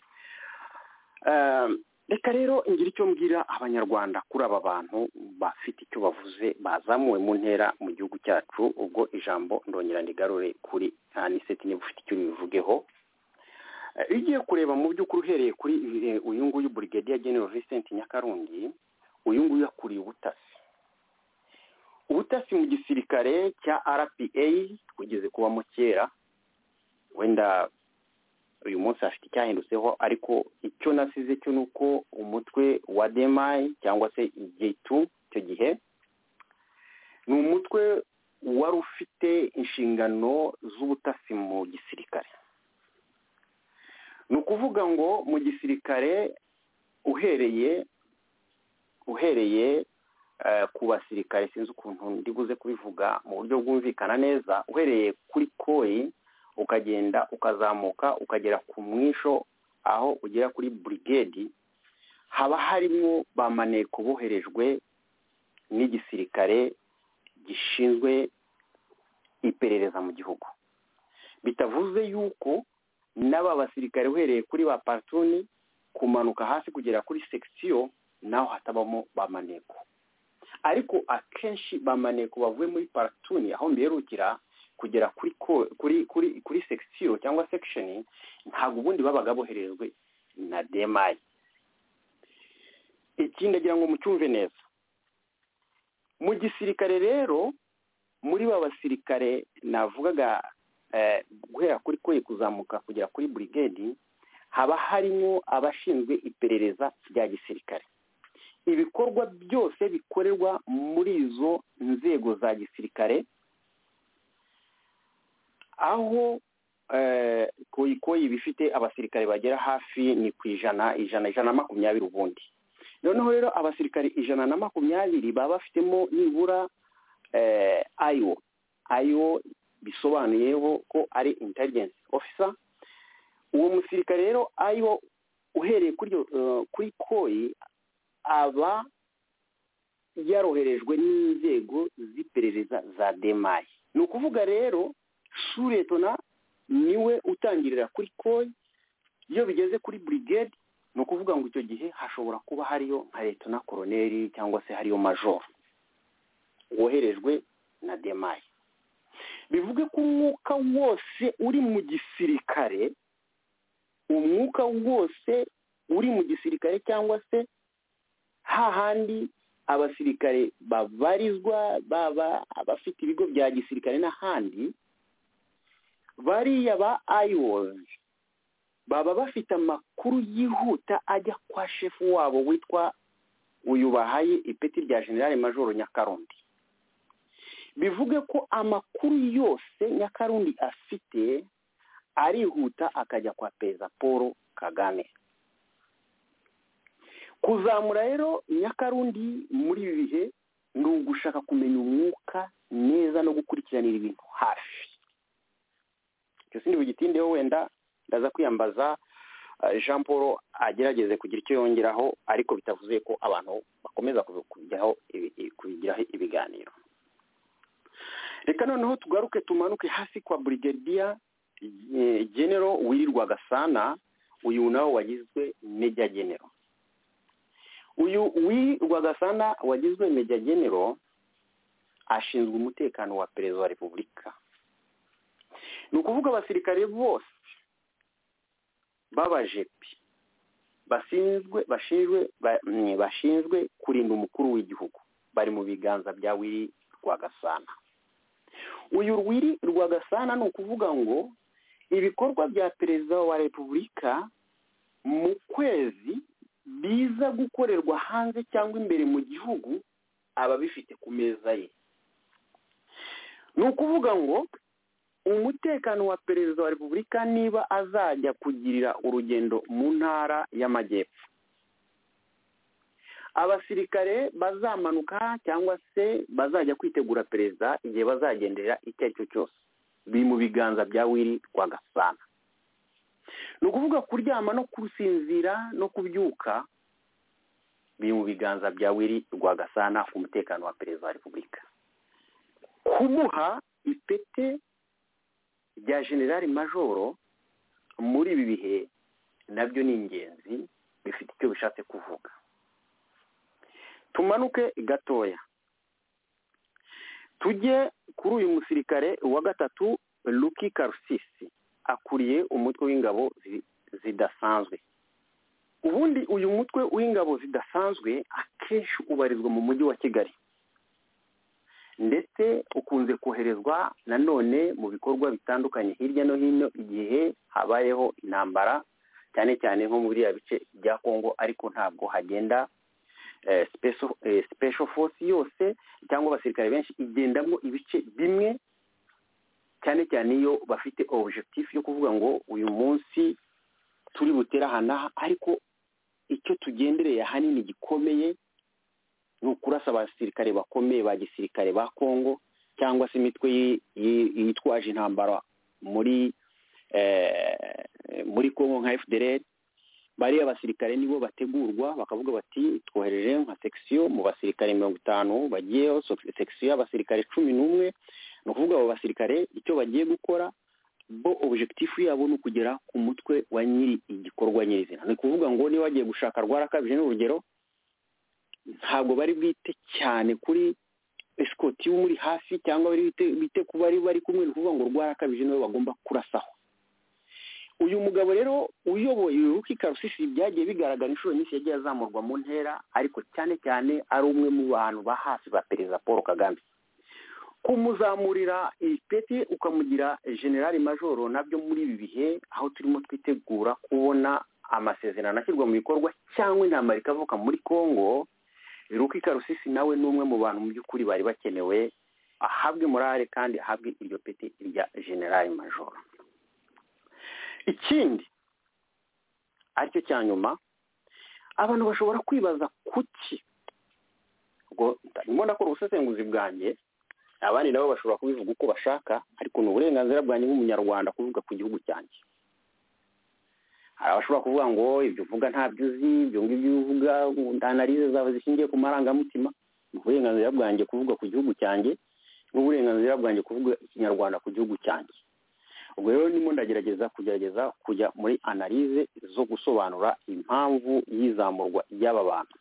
Reka rero ngira icyo mbwira abanyarwanda kuri aba bantu bafite icyo bavuze bazamuwe mu ntera mu gihugu cyacu. Ubwo ijambo ndongera ndigarure kuri Aniseti niba ufite icyo bivugeho. Iyo ugiye kureba mu by'ukuri uhereye kuri uyu nguyu Brigadier General Vincent Nyakarundi, uyu nguyu yakuriye ubutasi mu gisirikare cya RPA kugeze kubamo kera. Wenda uyu munsi afite icyahindutseho, ariko icyo nasize cyo nuko umutwe wa DMI cyangwa se J2 icyo gihe ni umutwe wari ufite inshingano z'ubutasi mu gisirikare. Ni ukuvuga ngo mu gisirikare uhereye ku basirikare, sinzi ukuntu ndibuze kubivuga mu buryo bwumvikana neza, uhereye kuri koyi ukagenda ukazamuka ukagera ku mwisho aho ugera kuri brigade, haba harimo bamaneko boherejwe n'igisirikare gishinzwe iperereza mu gihugu. Bitavuze yuko n'aba basirikare uhereye kuri ba partoni kumanuka hasi kugera kuri section naho hatabamo bamaneko, ariko akenshi bamaneko bavuye muri partoni aho mberukira kugera kuri section cyangwa section ntabwo ubundi babaga boherejwe na DMI. Ikindi agira ngo mucyumve neza, mu gisirikare rero muri ba basirikare navugaga guhera kuri koye kuzamuka kugera kuri brigade haba harimo abashinzwe iperereza rya gisirikare. Ibikorwa byose bikorerwa muri izo nzego za gisirikare, aho koyi bifite abasirikare bagera hafi ni ku ijana na makumyabiri ubundi. Noneho rero abasirikare 120 baba bafitemo nibura ayo bisobanuyeho ko ari intelligence officer. Uwo musirikare rero ayo uhereye kuri koyi aba yaroherejwe n'inzego z'iperereza za DMI. Ni ukuvuga rero suretona niwe utangirira kuri koyi, iyo bigeze kuri brigade ni ukuvuga ngo icyo gihe hashobora kuba hariyo nka letona koloneli cyangwa se hariyo major woherejwe na DMI. Bivuge ko umwuka wose uri mu gisirikare, cyangwa se hahandi abasirikare babarizwa, baba abafite ibigo bya gisirikare n'ahandi, bariya ba IOS baba bafite amakuru yihuta ajya kwa shefu wabo witwa uyu bahaye ipeti rya General Major Nyakarundi. Bivuge ko amakuru yose Nyakarundi afite arihuta akajya kwa Perezida Paul Kagame. Kuzamura rero Nyakarundi muri ibi bihe ni ugushaka kumenya umwuka neza no gukurikiranira ibintu hafi. Icyo sindi bugitindeho, wenda ndaza kwiyambaza Jean Paul agerageze kugira icyo yongeraho, ariko bitavuze ko abantu bakomeza kugiraho ibiganiro. Reka noneho tugaruke tumanuke hasi kwa Brigadier General Wirirwa Gasana, uyu nawe wagizwe Major General. Uyu Wirirwa Gasana wagizwe Major General ashinzwe umutekano wa Perezida wa Repubulika. Ni ukuvuga abasirikare bose babajepi bashinzwe kurinda umukuru w'igihugu bari mu biganza bya Wirirwa Gasana. Uyu Wirirwa Gasana ni ukuvuga ngo ibikorwa bya Perezida wa Repubulika mu kwezi biza gukorerwa hanze cyangwa imbere mu gihugu aba bifite ku meza ye. Ni ukuvuga ngo umutekano wa Perezida wa Repubulika niba azajya kugirira urugendo mu ntara y'Amajyepfo, abasirikare bazamanuka cyangwa se bazajya kwitegura Perezida igihe bazagendera icyo ari cyo cyose, biri mu biganza bya Wirirwa Gasana. Ni ukuvuga kuryama no gusinzira no kubyuka biri mu biganza bya Willy Rwagasana umutekano wa perezida wa repubulika. Kumuha ipete rya generali majoro muri ibi bihe nabyo ni ingenzi, bifite icyo bishatse kuvuga. Tumanuke gatoya tujye kuri uyu musirikare wa gatatu Luki Karusisi akuriye umutwe w'ingabo zidasanzwe. Ubundi uyu mutwe w'ingabo zidasanzwe akenshi ubarizwa mu mujyi wa Kigali, ndetse ukunze koherezwa nanone mu bikorwa bitandukanye hirya no hino igihe habayeho intambara, cyane cyane nko muri ya bice bya Kongo, ariko ntabwo hagenda special force yose cyangwa abasirikare benshi, igendamo ibice bimwe, cyane cyane iyo bafite objectif yo kuvuga ngo uyu munsi turi butera hanaha, ariko icyo tugendereye ahanini gikomeye ni ukurasa abasirikare bakomeye ba gisirikare ba Kongo cyangwa se imitwe yitwaje intambara muri Kongo nka FDLR. Bari abasirikare nibo bategurwa bakavuga bati twohereje nka section mu basirikare 50 bagiyeho, section y'abasirikare 11. No kuvuga abo basirikare icyo bagiye gukora bo objectif yabo no kugera ku mutwe wa nyiri igikorwa nyirizina. Ni kuvuga ngo ni bagiye gushaka Rwarakabije n'urugero, ntabwo bari bwite cyane kuri escort muri hafi cyangwa bari bite kuba bari kumwe, kuvuga ngo Rwarakabije niwe bagomba kurasaho. Uyu mugabo rero uyoboye Luki Karusisi byagiye bigaragara inshuro nyinshi yagiye azamurwa mu ntera, ariko cyane cyane ari umwe mu bantu ba hafi ba perezida Paul Kagame. Kumuzamurira ipeti ukamugira generali majoro nabyo muri ibi bihe aho turimo twitegura kubona amasezerano ashyirwa mu bikorwa cyangwa intambara ikavuka muri Kongo, Luki Karusisi nawe ni umwe mu bantu mu by'ukuri bari bakenewe ahabwe morale kandi ahabwe iryo peti rya generali majoro. Ikindi aricyo cya nyuma abantu bashobora kwibaza kuki, ubwo ndimo nakora ubusesenguzi bwanjye, abandi nabo bashobora kubivuga uko bashaka, ariko ni uburenganzira bwanjye nk'umunyarwanda kuvuga ku gihugu cyanjye. Hari abashobora kuvuga ngo ibyo uvuga ntabyo uzi, ibyo ngibyo uvuga analyse zawe zishingiye ku marangamutima. Ni uburenganzira bwanjye kuvuga ku gihugu cyanjye, n'uburenganzira bwanjye kuvuga ikinyarwanda ku gihugu cyanjye. Ubwo rero nimo ndagerageza kujya muri analyse zo gusobanura impamvu y'izamurwa y'aba bantu.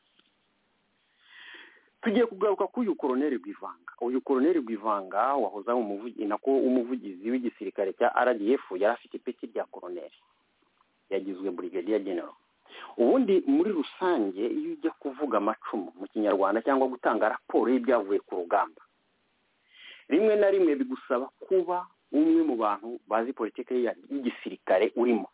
Tugiye kugaruka ku uyu Colonel Rwivanga. Uyu Colonel Rwivanga wahoza umuvugizi w'igisirikare cya RDF, yari afite ipeti rya Colonel, yagizwe Brigadier General. Ubundi muri rusange iyo ujya kuvuga amacumu mu kinyarwanda cyangwa gutanga raporo y'ibyavuye ku rugamba, rimwe na rimwe bigusaba kuba umwe mu bantu bazi politike y'igisirikare urimo.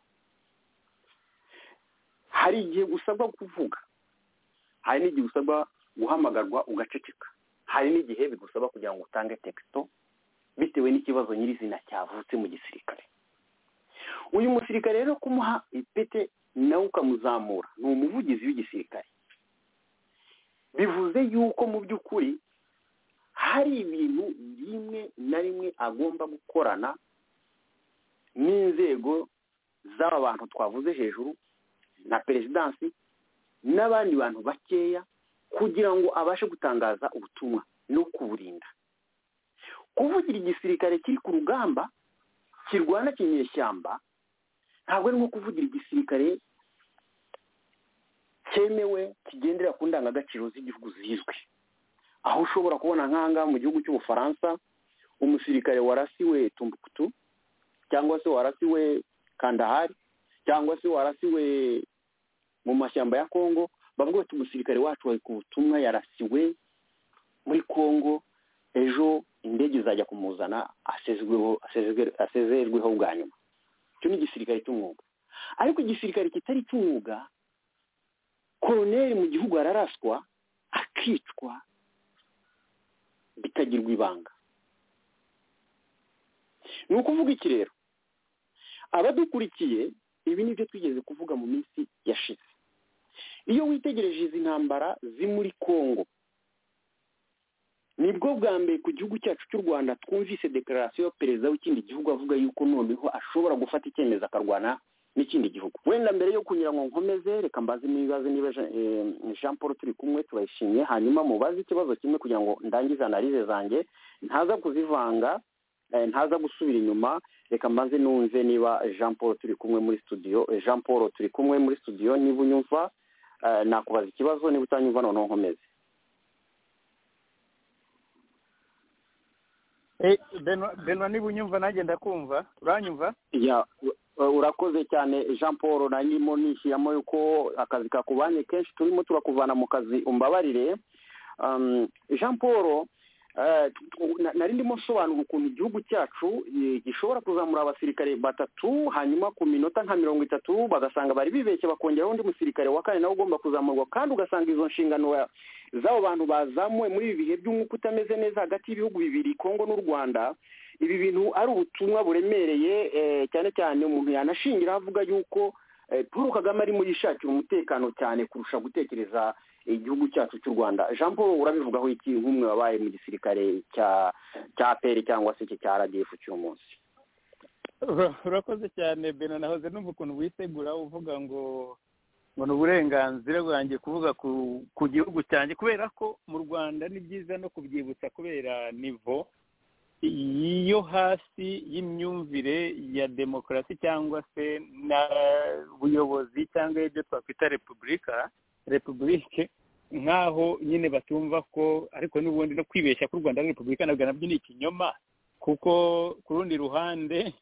Hari igihe gusabwa kuvuga, hari n'igihe usabwa guhamagarwa ugaceceka, hari n'igihe bigusaba kugira ngo utange texto bitewe n'ikibazo nyirizina cyavutse mu gisirikare. Uyu musirikare rero kumuha ipete nawe ukamuzamura ni umuvugizi w'igisirikare, bivuze yuko mu by'ukuri hari ibintu rimwe na rimwe agomba gukorana n'inzego z'aba bantu twavuze hejuru na perezidansi n'abandi bantu bakeya, kugira ngo abashe gutangaza ubutumwa no kuburinda. Kuvugira igisirikare kiri ku rugamba kirwana kinyeshyamba ntabwo ari nko kuvugira igisirikare cyemewe kigendera ku ndangagaciro z'igihugu zizwi. Aho ushobora kubona nkanga mu gihugu cy'Ubufaransa umusirikare warasiwe Tumbuktu, cyangwa se warasiwe Kandahari, cyangwa se warasiwe mu mashyamba ya Kongo, bavuga bati umusirikare wacu wari ku butumwa yarasiwe muri Kongo, ejo indege zajya kumuzana asezerweho bwa nyuma. Icyo ni igisirikare cy'umwuga. Ariko igisirikare kitari cy'umwuga, koloneli mu gihugu araraswa akicwa bitagirwa ibanga. Ni ukuvuga iki rero? Abadukurikiye ibi nibyo twigeze kuvuga mu minsi yashize. Iyo witegereje izi ntambara muri Kongo, nibwo bwa mbere ku gihugu cyacu cy'u Rwanda twumvise declaration ya perezida w'ikindi gihugu avuga yuko noneho ashobora gufata icyemezo akarwana n'ikindi gihugu. Wenda mbere yo kugira ngo nkomeze reka mbaze n'ibibazo niba Jean Paul turi kumwe turayishimye, hanyuma mubaze ikibazo kimwe kugira ngo ndangize analize zanjye ntaza kuzivanga, ntaza gusubira inyuma. Reka mbanze numve niba Jean Paul turi kumwe muri studio. Jean Paul turi kumwe muri studio, niba unyumva nakubaza ikibazo, niba utanyumva noneho nkomeze. Benwa niba unyumva nanjye ndakumva, uranyumva? Ya, urakoze cyane Jean Paul, nanyimo nishyiramo yuko akazi kakubanye kenshi turimo turakuvana mu kazi, umbabarire. Jean Paul, nari ndimo nsobanura ukuntu igihugu cyacu gishobora kuzamura abasirikare 3, hanyuma ku minota nka 30 bagasanga bari bibeshye bakongeraho undi musirikare wa kane nawe ugomba kuzamurwa, kandi ugasanga izo nshingano z'abo bantu bazamuwe muri ibi bihe by'umwuka utameze neza hagati y'ibihugu bibiri, Kongo n'u Rwanda. Ibi bintu ari ubutumwa buremereye, cyane cyane umuntu yanashingira avuga yuko Paul Kagame ari muri shakira umutekano cyane kurusha gutekereza igihugu cyacu cy'u Rwanda. Jean Paul, urabivugaho iki nk'umwe wabaye mu gisirikare cya PER cyangwa se cya RDF cy'uyu munsi? Urakoze cyane Beno, nahoze numva ukuntu witegura uvuga ngo ni uburenganzira bwanjye kuvuga ku gihugu cyanjye, kubera ko mu Rwanda ni byiza no kubyibutsa kubera nivo iyo hasi y'imyumvire ya demokarasi cyangwa se na buyobozi cyangwa ibyo twakwita repubulike, nk'aho nyine batumva ko, ariko n'ubundi no kwibeshya ko u Rwanda ari repubulika nabyo ni ikinyoma, kuko ku rundi ruhande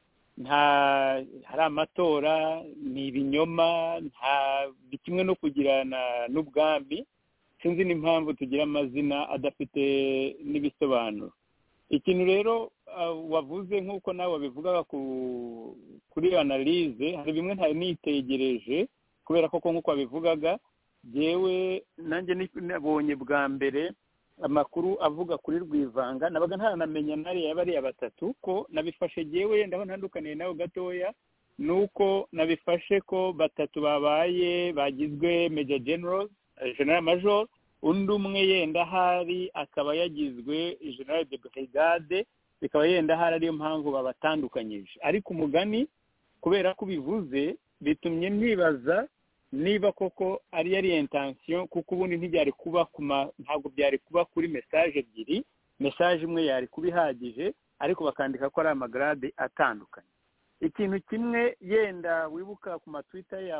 hari amatora, ni ibinyoma, ni kimwe no kugirana n'ubwami. Sinzi n'impamvu tugira amazina adafite n'ibisobanuro. Ikintu rero wavuze nk'uko nawe wabivugaga kuri analize, hari bimwe ntari nitegereje kubera ko nk'uko wabivugaga, yewe nanjye nabonye bwa mbere amakuru avuga kuri Rwivanga, nabaga ntaranamenya nariya bariya 3 ko nabifashe yewe ndaho ntandukaniye nawe gatoya, nuko nabifashe ko 3 babaye bagizwe Major General, General Major, undi umwe yenda hari akaba yagizwe General de Brigade, bikaba yenda hari ariyo mpamvu babatandukanyije. Ariko umugani kubera ko bivuze bitumye mwibaza niba koko ari intention, kuko ubundi ntibyari kuba ntabwo byari kuba kuri message ebyiri, message imwe yari kubihagije, ariko bakandika ko ari amagrade atandukanye. Ikintu kimwe yenda wibuka ku Twitter ya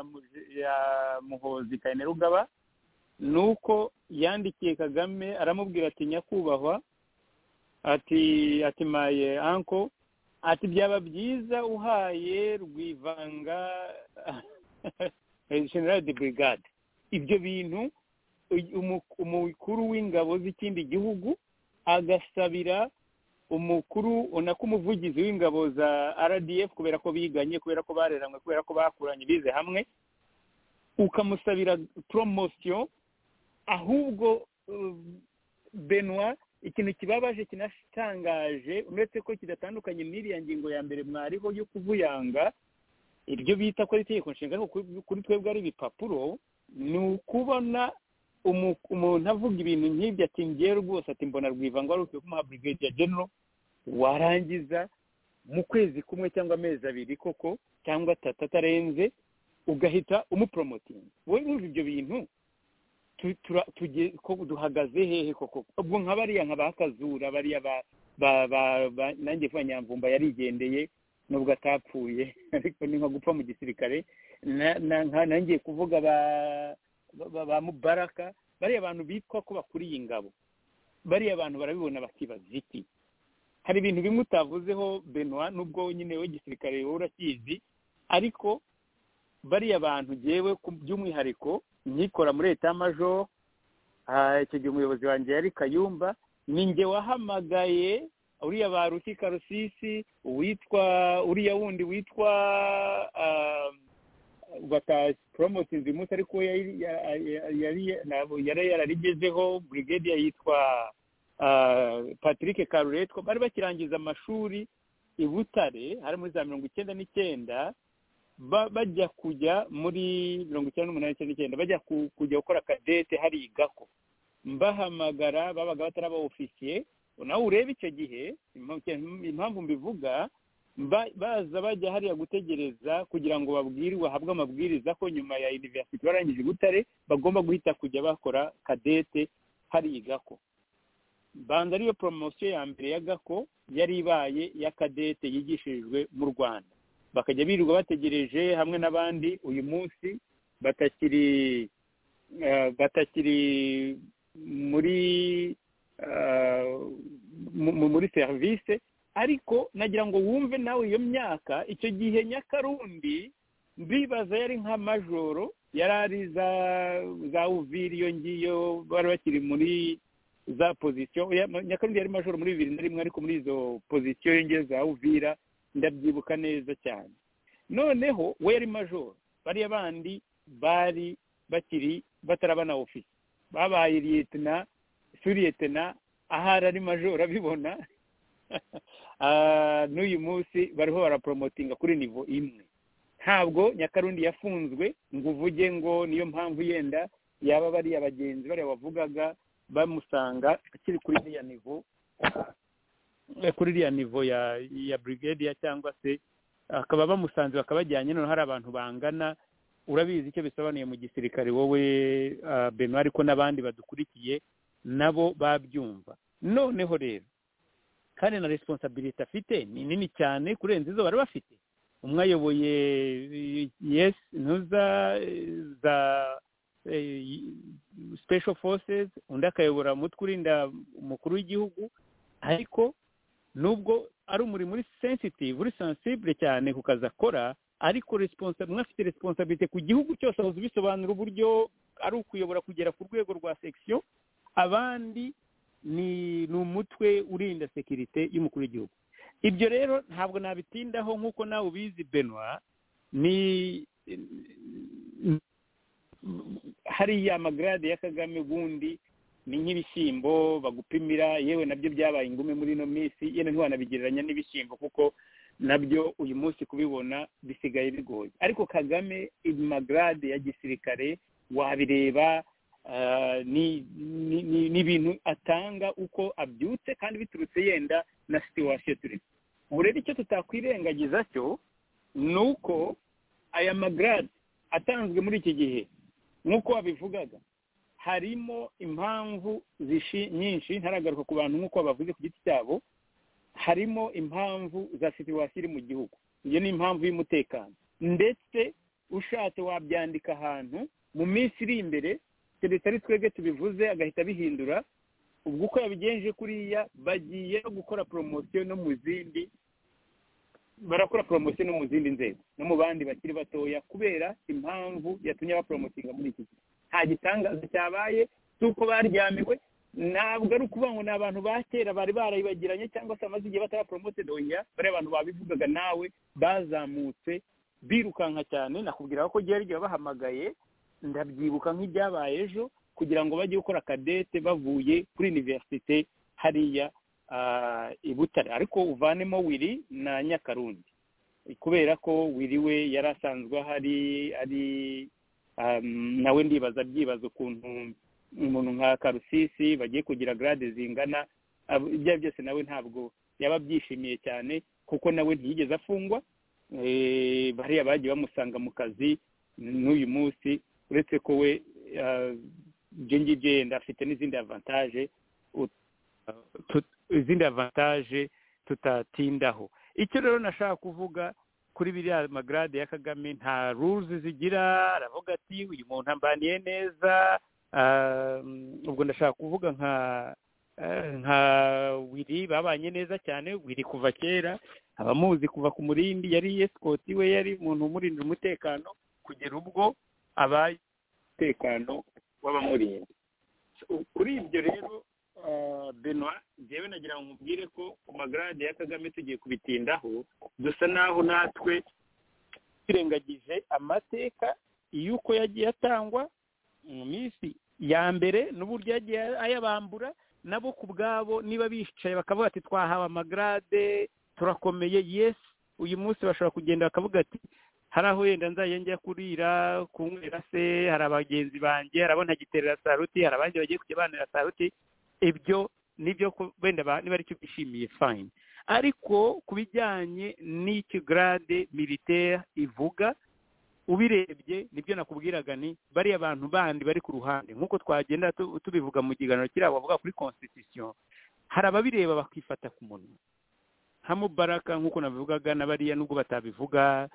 Muhozi Kainerugaba, nuko yandikiye Kagame aramubwira ati nyakubahwa, ati my uncle, ati byaba byiza uhaye Rwivanga General de Brigade. Ibyo bintu umukuru w'ingabo z'ikindi gihugu agasabira umukuru unako umuvugizi w'ingabo za RDF, kubera ko biganye, kubera ko bareramwe, kubera ko bakuranye bize hamwe, ukamusabira promotion. Ahubwo Benoit, ikintu kibabaje kinatangaje, uretse ko kidatandukanye n'iriya ngingo ya mbere mwariho yo kuvuyanga iryo bita ko itegeko nshinga, kuri twebwe ari ibipapuro, ni ukubona umuntu avuga ibintu nk'ibyo ati ngiye rwose, ati mbona Rwivanga wari ukwiye kumuha Brigadier General, warangiza mu kwezi kumwe cyangwa amezi 2 koko cyangwa 3 atarenze ugahita umupromoting. Wowe urumva ibyo bintu ko duhagaze hehe koko? Ubwo nk'abariya nk'abakazura bariya nanjye kwa Nyamvumba yarigendeye nubwo atapfuye, ariko ni nko gupfa mu gisirikare. Nanjye kuvuga ba Mubaraka, bariya abantu bitwa ko bakuriye ingabo, bariya abantu barabibona bakibaza iki? Hari ibintu bimwe utavuzeho Benoit, nubwo nyine we gisirikare wowe urakizi, ariko bariya bantu jewe by'umwihariko nikora muri Etat Major, icyo gihe umuyobozi wanjye yari Kayumba, ninjye wahamagaye uriya ba Rukika Rusisi, uriya wundi witwa bata promoting zimuta, ariko yari yararigezeho brigadier yitwa Patrick Karuretwa, bari bakirangiza amashuri i Butare hari muri za 1999, bajya kujya muri 1989 bajya kujya gukora kadete hari igako, mbahamagara babaga bataraba officier. Nawe urebe icyo gihe impamvu mbivuga, baza bajya hariya gutegereza kugira ngo bahabwe amabwiriza ko nyuma ya university barangije Butare bagomba guhita kujya bakora kadete hariya Gako. Banza ariyo promosiyo ya mbere ya Gako yari ibaye ya kadete yigishirijwe mu Rwanda, bakajya birirwa bategereje hamwe n'abandi uyu munsi batakiri muri serivisi. Ariko nagira ngo wumve nawe iyo myaka, icyo gihe Nyakarundi mbibaza yari nka majoro, yari ari za Uvira iyo ngiyo bari bakiri muri za pozisiyo. Nyakarundi yari majoro muri 2001, ariko muri izo pozisiyo yongeye za Uvira ndabyibuka neza cyane. Noneho we yari majoro, bariya bandi bari bakiri batarabana ofisi, babaye liyetena suriyetena, ahari ari majoro abibona. N'uyu munsi bariho barapromotinga kuri nivo imwe. Ntabwo Nyakarundi yafunzwe ngo uvuge ngo niyo mpamvu yenda yaba bari abagenzi bari bavugaga bamusanga akiri kuri iriya nivo ya brigadier, cyangwa se akaba bamusanze bakabajyanye. None hari abantu bangana, urabizi icyo bisobanuye mu gisirikare wowe Benoit, ariko n'abandi badukurikiye nabo babyumva. Noneho rero kandi na responsibility afite ni nini cyane kurenza izo bari bafite. Umwe ayoboye za special forces, undi akayobora umutwe urinda umukuru w'igihugu. Ariko nubwo ari umurimo uri sensitive, uri sensible cyane ku kazi akora, ariko umwe afite responsibility ku gihugu cyose, aho bisobanura uburyo ari ukuyobora kugera ku rwego rwa section. Abandi ni umutwe urinda sekirite y'umukuru w'igihugu. Ibyo rero ntabwo nabitindaho, nk'uko nawe ubizi Benoit, ni hariya amagrade ya Kagame ubundi ni nk'ibishyimbo bagupimira, yewe nabyo byabaye ingume muri ino minsi, yene ntiwanabigereranya n'ibishyimbo kuko nabyo uyu munsi kubibona bisigaye bigoye. Ariko Kagame amagrade ya gisirikare wabireba, ni ibintu atanga uko abyutse kandi biturutse yenda na situation turi. Ubu rero icyo tutakwirengagiza cyo ni uko aya magrade atanzwe muri iki gihe nk'uko wabivugaga harimo impamvu nyinshi, ntaragaruka ku bantu nk'uko bavuze ku giti cyabo. Harimo impamvu za situation iri mu gihugu, iyo ni impamvu y'umutekano, ndetse ushatse wabyandika ahantu mu minsi iri imbere keretse ari twebwe tubivuze agahita bihindura. Ubwo uko yabigenje kuriya bagiye gukora promosiyo no mu zindi, barakora promosiyo no mu zindi nzego no mu bandi bakiri batoya, kubera impamvu yatumye bapromotinga muri iki gihe. Nta gitangaza cyabaye, suko baryamiwe. Ntabwo ari ukuvuga ngo ni abantu ba kera bari barayibagiranye cyangwa se amaze igihe batarapromoted. Oya, bari abantu babivugaga nawe bazamutse birukanka cyane. Nakubwira ko gihe ryo bahamagaye, ndabyibuka nk'ibyabaye ejo, kugira ngo bajye gukora kadete bavuye kuri universite hariya i Butare, ariko uvanemo Wiri na Nyakarundi, kubera ko Wiri we yari asanzwe ari nawe ndibaza byibaza ukuntu umuntu nka Karusisi bagiye kugira grade zingana. Ibyo byose nawe ntabwo yaba byishimiye cyane, kuko nawe ntiyigeze afungwa. Bariya bagiye bamusanga mu kazi n'uyu munsi, uretse ko we ngenda afite n'izindi avantage tutatindaho. Icyo rero nashaka kuvuga kuri biriya magrade ya Kagame, nta rules zigira. Aravuga ati uyu muntu ambaniye neza. Ubwo ndashaka kuvuga nka Wiri babanye neza cyane. Wiri kuva kera abamuzi kuva ku Murindi, yari escort we, yari umuntu umurindira umutekano kugera ubwo abaye umutekano w'abamurinda. Kuri ibyo rero Benoit, njyewe nagira ngo nkubwire ko ku magrade ya Kagame tugiye kubitindaho, dusa naho natwe twirengagije amateka y'uko yagiye atangwa mu minsi ya mbere n'uburyo yagiye ayabambura. Nabo ku bwabo niba bicaye bakavuga ati twahawe amagrade turakomeye, yes, uyu munsi bashobora kugenda bakavuga ati hari aho yenda nzaye njya kurira kunywera se, hari abagenzi banjye, hari abo ntagiterera saruti, hari abandi bagiye kujya banira saruti. Ibyo nibyo wenda niba ari cyo bishimiye fine. ariko ku bijyanye n'iki grade militaire ivuga ubirebye nibyo nakubwiraga ni bari abantu bandi bari ku ruhande nk'uko twagenda tubivuga mu kiganiro kiriya bavuga kuri constitution hari ababireba bakifata ku munwa nka Mubaraka nk'uko nabivugaga n'abariya nubwo batabivuga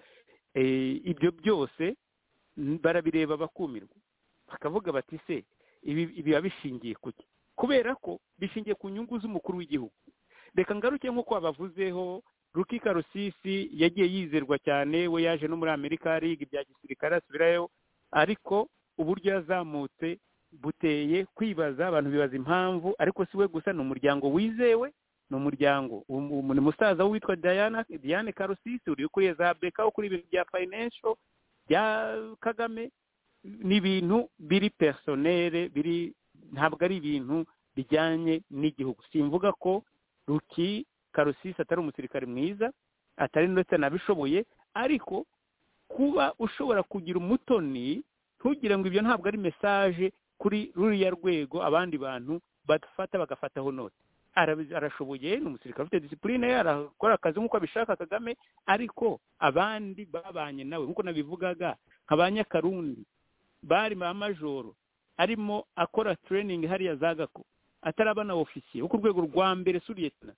ibyo byose barabireba bakumirwa bakavuga bati se ibi biba bishingiye kuki kubera ko bishingiye ku nyungu z'umukuru w'igihugu. Reka ngaruke nk'uko bavuzeho Ruki Karusisi yagiye yizerwa cyane we yaje no muri Amerika ariga ibya gisirikare asubirayo ariko uburyo yazamutse buteye kwibaza abantu bibaza impamvu ariko siwe gusa n'umuryango wizewe n'umuryango ni musaza witwa Diane Karusisi uri kuri za Beka kuri ibintu bya financial bya Kagame ni ibintu biri personnel biri ntabwo ari ibintu bijyanye n'igihugu. Simvuga ko Ruki Karusisi atari umusirikare mwiza atari ndetse nabishoboye ariko kuba ushobora kugira umutoni ntugire ngo ibyo ntabwo ari message kuri ruriya rwego abandi bantu badufata bagafataho note. Arashoboye ni umusirikare ufite discipline arakora akazi nk'uko abishaka Kagame ariko abandi babanye nawe nk'uko nabivugaga nk'abanyakarundi bari ma majoro arimo akora training hariya zagako atarabana officier uko urwego rwa mbere suriyetna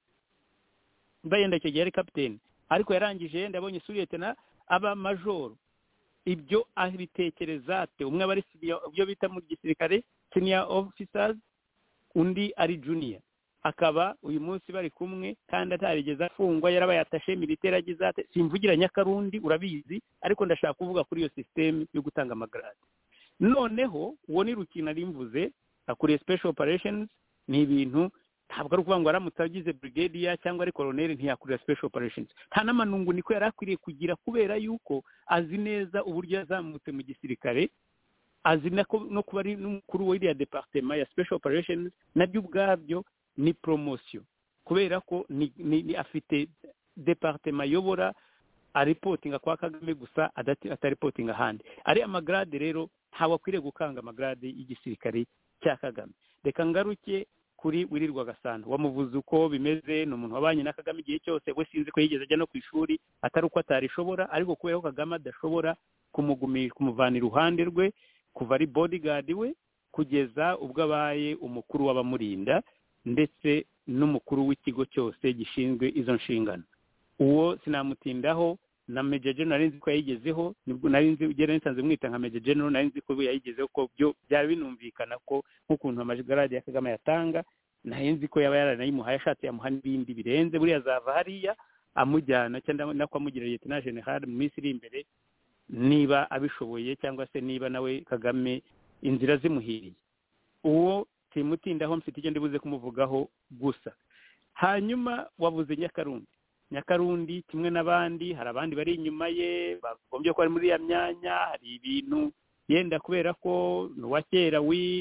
mbayenda cyo yari captain ariko yarangije yenda abonye suriyetna aba majoro ibyo abitekereza ate umwe bari ibyo bita mu gisirikare senior officers undi ari junior akaba uyu munsi bari kumwe kandi atarigeze afungwa yarabaye atashe militaire agize ate simvugira Nyakarundi urabizi ariko ndashaka kuvuga kuri iyo system yo gutanga amagrade. Noneho uwo ni Rukina rimvuze akuriye special operations ni ibintu ntabwo ari ukuvuga ngo aramutse agize brigadier cyangwa ari colonel ntiyakurira special operations nta namanungu niko yarakwiriye kugira kubera yuko azi neza uburyo yazamutse mu gisirikare azi no kuba ari n'umukuru w'iriya departement ya special operations nabyo ubwabyo ni promotion kubera ko ni afite departement yobora reporting kwa Kagame gusa atariporting ahandi ari amagrade rero ntawe akwiriye gukanga amagrade y'igisirikare cya Kagame. Reka ngaruke kuri Wirirwa Gasana wamuvuze uko bimeze n'umuntu wabanye na Kagame igihe cyose we sinzi ko yigeze ajya no ku ishuri atari uko atarishobora ariko kubera ko Kagame adashobora kumuvana iruhande rwe kuva ari bodyguard we kugeza ubwo abaye umukuru w'abamurinda ndetse n'umukuru w'ikigo cyose gishinzwe izo nshingano. Uwo sinamutindaho na Major General nzi ko yayigezeho nibwo nari nzi ugera nsanze mwita nka Major General nari nzi ko yayigezeho ko byo byari binumvikana ko nk'ukuntu amagarade ya Kagame yatanga nari nzi ko yaba yaranayimuhaye ashatse yamuha n'ibindi birenze buriya zava hariya amujyana cyangwa nako amugira Lieutenant General mu minsi iri imbere niba abishoboye cyangwa se niba nawe Kagame inzira zimuhiriye. Uwo timutindaho mfite icyo ndibuze kumuvugaho gusa. Hanyuma wavuze Nyakarundi kimwe n'abandi hari abandi bari inyuma ye bagombye ko ari muri ya myanya hari ibintu yenda kubera ko nuwa kera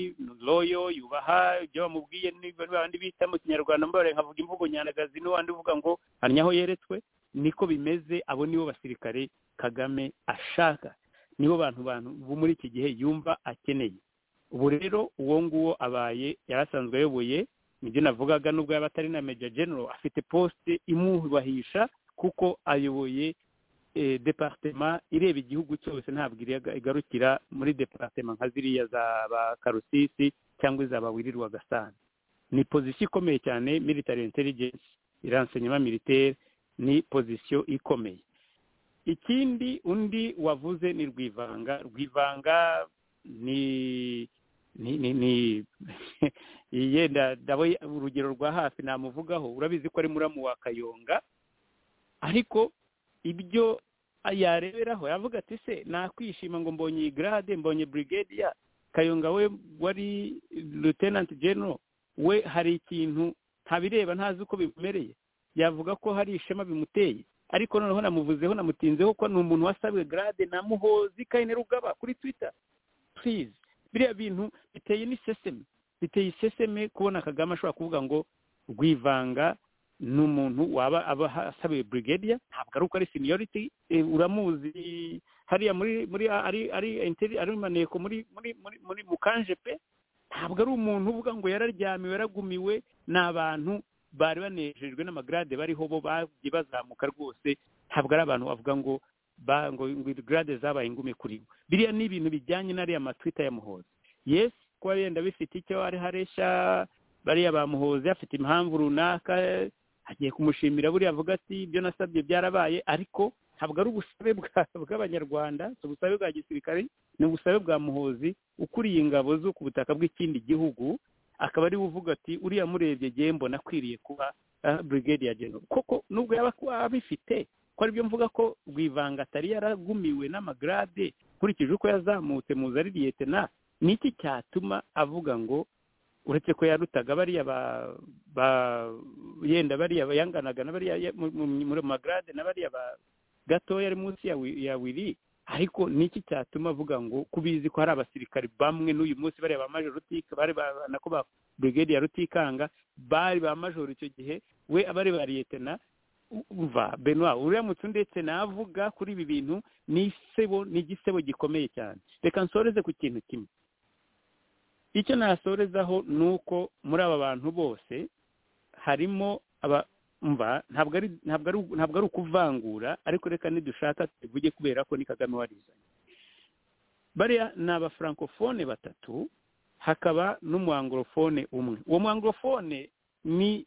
loyo yubaha ibyo bamubwiye n'abandi bita mu Kinyarwanda mbare nkavuga imvugo nyanagazi n'uwandi uvuga ngo hanyaho yeretswe niko bimeze. Abo nibo basirikare Kagame ashaka nibo bantu bo muri iki gihe yumva akeneye. Ubu rero uwo nguwo abaye yarasanzwe ayoboye nibyo navugaga nubwo yaba atari na Major General afite poste imubahisha kuko ayoboye departement ireba igihugu cyose ntabwo igarukira muri departement nka ziriya za ba Karusisi cyangwa izaba Wirirwa Gasana. Ni position ikomeye cyane military intelligence renseignement militaire ni position ikomeye. Ikindi undi wavuze ni Rwivanga ni yenda dawe urugero rwa hafi namuvugaho urabizi ko ari muramu wa Kayonga ariko ibyo yareberaho yavuga ati se nakwishima ngo mbonye grade mbonye brigadier Kayonga we wari Lieutenant General we hari ikintu ntabireba ntazi uko bimereye yavuga ko hari ishema bimuteye ariko noneho namuvuzeho namutinzeho ko ni umuntu wasabwe grade na Muhozi Kayine Rugaba kuri Twitter. Please biriya bintu biteye iseseme kubona Kagame ashobora kuvuga ngo Rwivanga n'umuntu waba asabiye brigadier ntabwo ari uko ari seniority uramuzi hariya muri ari maneko muri mukanje pe ntabwo ari umuntu uvuga ngo yararyamiwe yaragumiwe n'abantu bari banejejwe n'amagrade bariho bo bagiye bazamuka rwose ntabwo ari abantu bavuga ngo grade zabaye ingume kuri bo biriya ni ibintu bijyanye n'ariya matwita ya Muhozi yes kuba yenda bifite icyo ari haresha bariya bamuhoze afite impamvu runaka agiye kumushimira buriya avuga ati ibyo nasabye byarabaye ariko ntabwo ari ubusabe bw'abanyarwanda si ubusabe bwa gisirikare ni ubusabe bwa Muhozi ukuriye ingabo zo ku butaka bw'ikindi gihugu akaba ari uvuga ati uriya murebye gihe mbona akwiriye kuba brigadier general koko nubwo yaba abifite ko aribyo mvuga ko Rwivanga atari yaragumiwe n'amagrade nkurikije uko yazamutse muzi ari lieutenant niki cyatuma avuga ngo uretse ko yarutaga bariya yenda bariya yanganaga na bariya muri magrade na bariya gatoya ari munsi ya wiri ariko niki cyatuma avuga ngo kubizi ko hari abasirikari bamwe n'uyu munsi bariya ba major Rutika bari nako ba brigadier Rutikanga bari ba major icyo gihe we abari ba lieutenant uva Benoit uramutse ndetse navuga kuri ibi bintu ni igisebo gikomeye cyane reka nsoreze ku kintu kimwe icyo nasorezaho nuko muri aba bantu bose harimo ntabwo ari ukuvangura ariko reka nidushaka tuvuge kubera ko ni Kagame warizanye bariya ni abafrancofone batatu hakaba n'umuanglofone umwe uwo muanglofone ni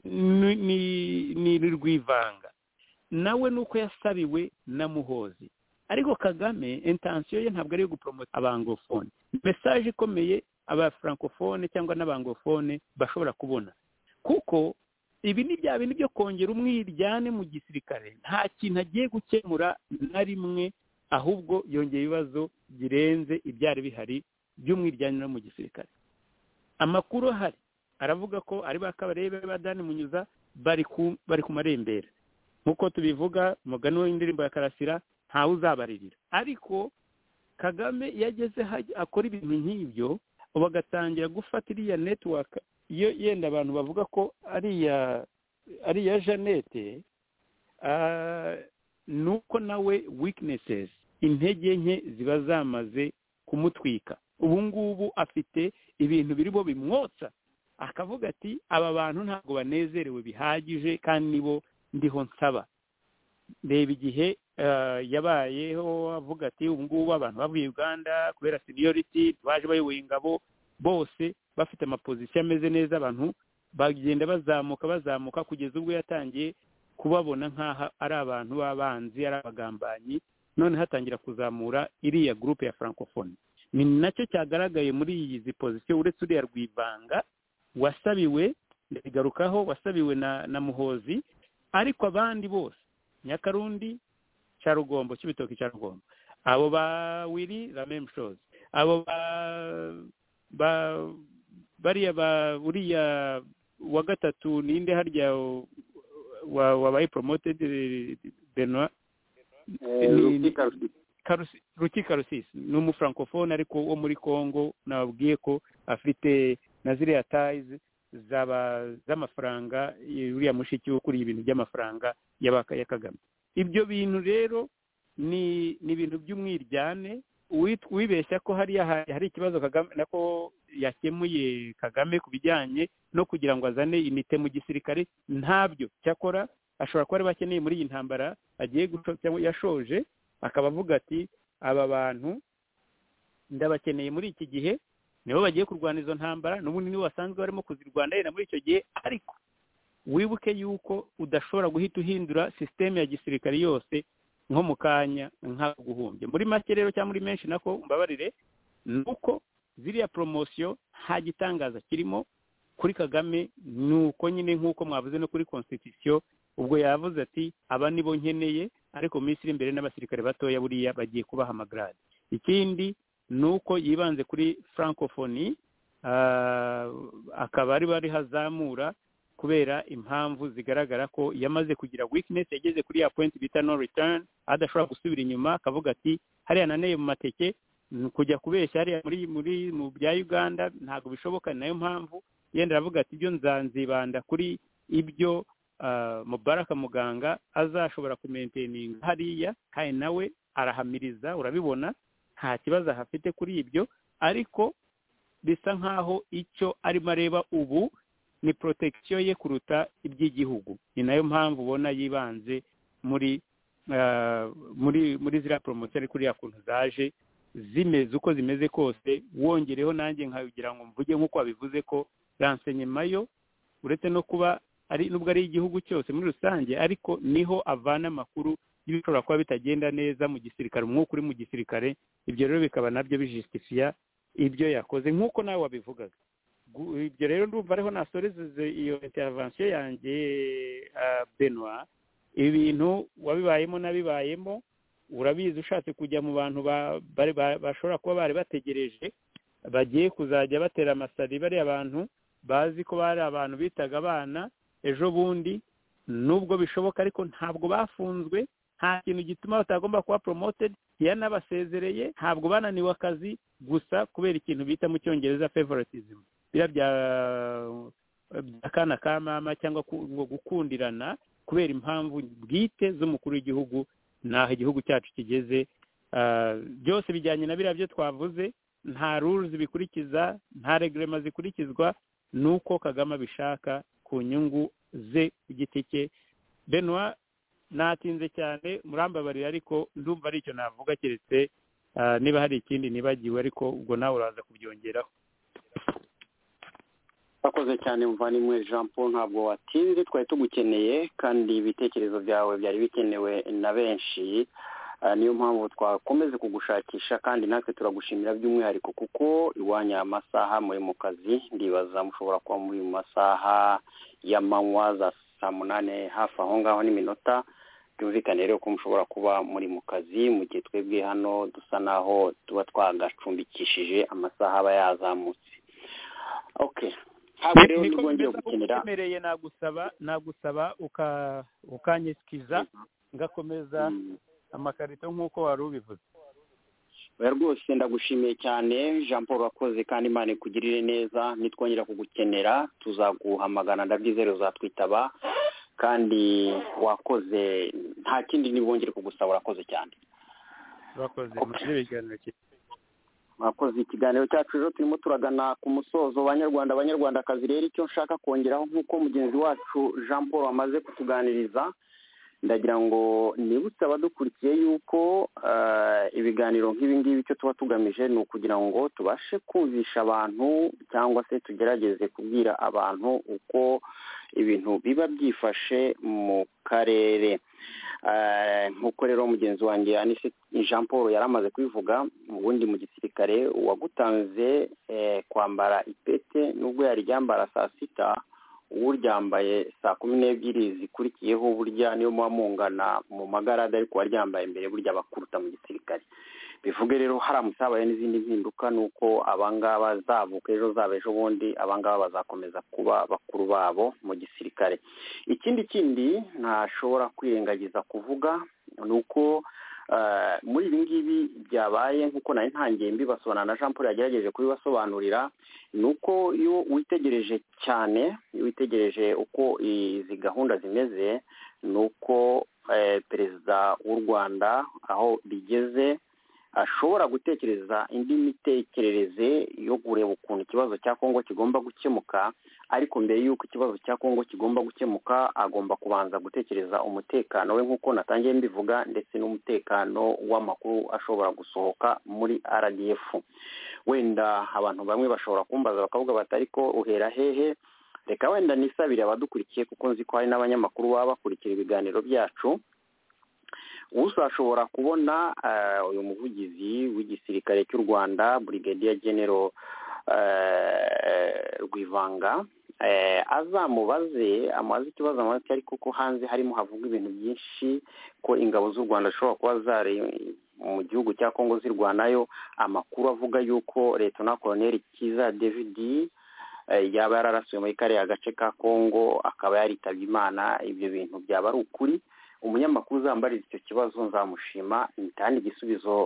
Rwivanga nawe nuko yasabiwe na Muhozi ariko Kagame intention ye ntabwo ari yo gupromota abanglofone message ikomeye abafrancofone cyangwa n'abanglofone bashobora kubona kuko ibi ni bya bintu byo kongera umwiryane mu gisirikare nta kintu agiye gukemura na rimwe ahubwo yongera ibibazo birenze ibyari bihari by'umwiryane no mu gisirikare amakuru ahari aravuga ko ari bakabarebe badani Munyuza bari ku marembera nkuko tubivuga mugano w'indirimbo ya Karasira ntawe uzabaririra ariko Kagame yageze akora ibintu nk'ibyo bagatangira gufata iriya network iyo yenda abantu bavuga ko ari ya Jeannette nuko nawe weaknesses intege nke ziba zamaze kumutwika ubu ngubu afite ibintu biribo bimwotsa akavuga ati aba bantu ntabwo banezerewe bihagije kandi nibo ndiho nsaba reba igihe yabayeho avuga ati ubu ngubu abantu bavuye Uganda kubera seniority baje bayoboye ingabo bose bafite amapozisiyo ameze neza abantu bagenda bazamuka kugeza ubwo yatangiye kubabona nk'aho ari abantu b'abanzi ari abagambanyi none hatangira kuzamura iriya groupe ya francophone ni nacyo cyagaragaye muri izi pozisiyo uretse uriya Rwivanga wasabiwe ndigarukaho wasabiwe na Muhozi ariko abandi bose Nyakarundi Cyarugombo Kibitoki Cyarugombo abo ba Wiri la même chose abo bariya uriya wa gatatu ninde harya wabaye promoted Benoit Rukika Rusisi ni umufrancofone ariko wo muri Congo nababwiye ko afite na ziriya ties z'amafaranga uriya mushiki wo kuri ibintu by'amafaranga ya Kagame ibyo bintu rero ni ibintu by'umwiryane wibeshya ko hari ikibazo Kagame nako yakemuye Kagame ku bijyanye no kugira ngo azane inite mu gisirikare ntabyo cyakora ashobora kuba ari bakeneye muri iyi ntambara agiye yashoje akaba avuga ati aba bantu ndabakeneye muri iki gihe nibo bagiye kurwana izo ntambara n'ubundi nibo basanzwe barimo kuzirwana yenda muri icyo gihe ariko wibuke yuko udashobora guhita uhindura systeme ya gisirikare yose nko mu kanya nka guhumbye muri make rero cyangwa muri menshi nako mbabarire nuko ziriya promotion nta gitangaza kirimo kuri Kagame nuko nyine nkuko mwavuze no kuri constitution ubwo yavuze ati aba nibo nkeneye ariko Misiri imbere n'abasirikare batoya buriya bagiye kubaha amagrade ikindi nuko yibanze kuri francophonie akaba bari hazamura kubera impamvu zigaragara ko yamaze kugira weakness yageze kuri ya point bita no return adashobora gusubira inyuma akavuga ati hariya naneye mu mateke kujya kubeshya hariya muri mu bya Uganda ntago bishoboka nayo mpamvu yenda aravuga ati ibyo nzanzibanda kuri ibyo Mubaraka Muganga azashobora kumaintaining hariya kandi nawe arahamiriza urabibona nta kibazo hafite kuri ibyo ariko bisa nkaho icyo arimo areba ubu ni protection ye kuruta iby'igihugu. Ni nayo mpamvu ubona yibanze muri ziriya poromosiyo ari kuriya kuntu zaje zimeze uko zimeze kose, wongereho nanjye nkagira ngo mvuge nk'uko wabivuze ko renseignement yo uretse no kuba nubwo ari igihugu cyose muri rusange, ariko niho avana amakuru y'ibishobora kuba bitagenda neza mu gisirikare, umwuka uri mu gisirikare. Ibyo rero bikaba nabyo bijustifia ibyo yakoze nk'uko nawe wabivugaga. Ibyo rero ndumva ariho nasoreze iyo intervention yanjye Benoit. Ibintu wabibayemo nabibayemo, urabizi ushatse kujya mu bantu bashobora kuba bari bategereje bagiye kuzajya batera amasari bari abantu bazi ko bari abantu bitaga abana ejo bundi, nubwo bishoboka ariko ntabwo bafunzwe, nta kintu gituma batagomba kuba promoted, yanabasezereye, ntabwo bananiwe akazi gusa kubera ikintu bita mu cyongereza favoritism, bya akana ka mama cyangwa gukundirana kubera impamvu bwite z'umukuru w'igihugu naho igihugu cyacu kigeze. Byose bijyanye na biriya byo twavuze, nta rules bikurikiza, nta reglement zikurikizwa, nuko Kagame abishaka ku nyungu ze ku giti cye. Benoit, natinze cyane, murambabarira, ariko ndumva ari icyo navuga, keretse niba hari ikindi nibagiwe, ariko ubwo nawe uraza kubyongeraho. Akoze cyane muvandimwe Jean Paul, ntabwo watinze, twari tugukeneye kandi ibitekerezo byawe byari bikenewe na benshi. Niyo mpamvu twakomeze kugushakisha, kandi natwe turagushimira by'umwihariko kuko iwanya amasaha muri mu kazi. Ndibaza mushobora kuba muri mu masaha y'amanywa za saa 8 hafi aho ngaho n'iminota. Byumvikane rero ko mushobora kuba muri mu kazi mu gihe twebwe hano dusa naho tuba twagacumbikishije amasaha aba yazamutse. Okay, ntabwo rero nibongeye gukenera, nagusaba ukanyesikiza ngakomeza amakarito nk'uko wari ubivuze. Oya rwose ndagushimiye cyane Jean Paul, wakoze kandi Imana ikugirire neza. Nitwongera kugukenera tuzaguhamagana, ndabyizere uzatwitaba, kandi wakoze, nta kindi nibongere kugusaba. Urakoze cyane. Urakoze. Mwakoze. Ikiganiro cyacu rero turimo turagana ku musozo. Banyarwandakazi rero, icyo nshaka kongeraho nk'uko mugenzi wacu Jean Paul amaze kutuganiriza, ndagira ngo nibutse abadukurikiye yuko ibiganiro nk'ibi ngibi icyo tuba tugamije ni ukugira ngo tubashe kumvisha abantu cyangwa se tugerageze kubwira abantu uko ibintu biba byifashe mu karere. Nk'uko rero mugenzi wanjye Jean Paul yari amaze kubivuga, ubundi mu gisirikare uwagutanze kwambara ipete nubwo yaryambara saa 6, uryambaye saa 12 zikurikiyeho burya niyo muba mungana mu magarada, ariko waryambaye mbere burya bakuruta mu gisirikare. Bivuge rero haramutse habaye n'izindi mpinduka, nuko abangaba zavuka ejo zaba ejo bundi, abangaba bazakomeza kuba bakuru babo mu gisirikare. Ikindi ntashobora kwirengagiza kuvuga nuko muri ibi ngibi byabaye nk'uko nari ntangiye mbibasobanura na Jean Paul yagerageje kubibasobanurira, nuko iyo witegereje cyane, witegereje uko izi gahunda zimeze, nuko perezida w'u Rwanda aho bigeze ashobora gutekereza indi mitekerereze yo kureba ukuntu ikibazo cya Kongo kigomba gukemuka, ariko mbere y'uko ikibazo cya Kongo kigomba gukemuka agomba kubanza gutekereza umutekano we nk'uko natangiye mbivuga, ndetse n'umutekano w'amakuru ashobora gusohoka muri RDF. Wenda abantu bamwe bashobora kumbaza bakavuga bati ariko uhera hehe? Reka wenda nisabire abadukurikiye, kuko nzi ko hari n'abanyamakuru baba bakurikira ibiganiro byacu. Uzashobora kubona uyu muvugizi w'igisirikare cy'u Rwanda Brigadier General Rwivanga, azamubaze amaze ikibazo amake, ariko ko hanze harimo havuga ibintu byinshi ko ingabo z'u Rwanda zishobora kuba zari mu gihugu cya Kongo zirwanayo. Amakuru avuga yuko Lieutenant Colonel Kiza David yaba yararasuye muri kariya gace ka Kongo akaba yaritabye Imana. Ibyo bintu byaba ari ukuri, umunyamakuru uzambariza icyo kibazo nzamushima, kandi igisubizo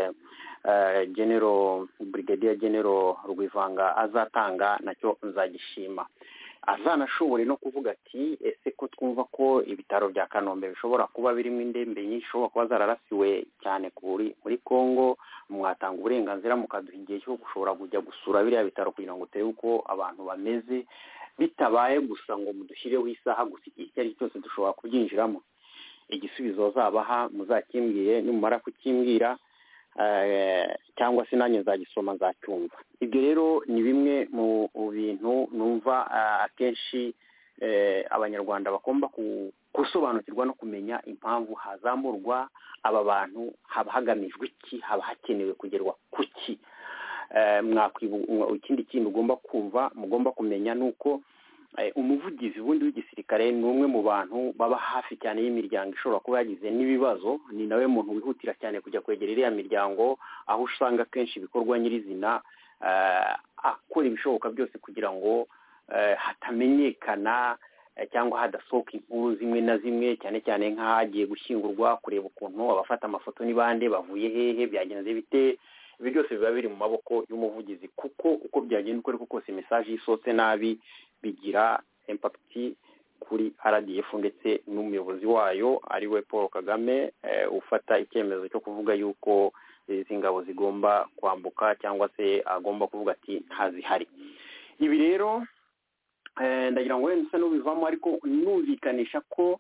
Brigadier General Rwivanga azatanga nacyo nzagishima. Azanashobore no kuvuga ati ese ko twumva ko ibitaro bya Kanombe bishobora kuba birimo indembe nyinshi, ushobora kuba zararasiwe cyane muri Kongo, mwatanga uburenganzira mukaduha igihe cyo gushobora kujya gusura biriya bitaro kugira ngo turebe uko abantu bameze. bitabaye gusa ngo mudushyireho isaha gusa igihe icyo ari cyo cyose dushobora kubyinjiramo. Igisubizo zabaha muzakimbwiye, nimumara kukimbwira cyangwa se nanjye nzagisoma nzacyumva. Ibyo rero ni bimwe mu bintu numva akenshi abanyarwanda bagomba gusobanukirwa no kumenya impamvu hazamurwa aba bantu, haba hagamijwe iki, haba hakenewe kugerwa kuki. Ikindi kintu ugomba kumva, mugomba kumenya nuko umuvugizi wundi w'igisirikare ni umwe mu bantu baba hafi cyane y'imiryango ishobora kuba yagize n'ibibazo. Ni nawe muntu wihutira cyane kujya kwegera iriya miryango, aho usanga kenshi ibikorwa nyirizina akora ibishoboka byose kugira ngo hatamenyekana cyangwa hadasohoka inkuru zimwe na zimwe, cyane cyane nk'ahagiye gushyingurwa, kureba ukuntu abafata amafoto n'ibande bavuye hehe, byagenze bite. Ibi byose biba biri mu maboko y'umuvugizi, kuko uko byagenda uko ariko kose message yisotse nabi bigira impact kuri RDF ndetse n'umuyobozi wayo ari we Paul Kagame ufata icyemezo cyo kuvuga yuko izi ngabo zigomba kwambuka cyangwa se agomba kuvuga ati ntazihari. Ibi rero ndagira ngo wenda n'ubivamo, ariko numvikanisha ko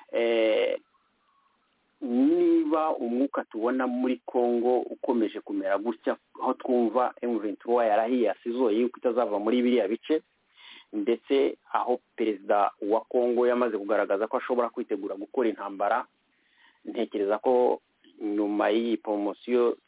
niba umwuka tubona muri Congo ukomeje kumera gutya, aho twumva M23 yarahiye asizoye yuko itazava muri biriya bice, ndetse aho perezida wa Congo yamaze kugaragaza ko ashobora kwitegura gukora intambara, ntekereza ko nyuma y'iyi promosiyo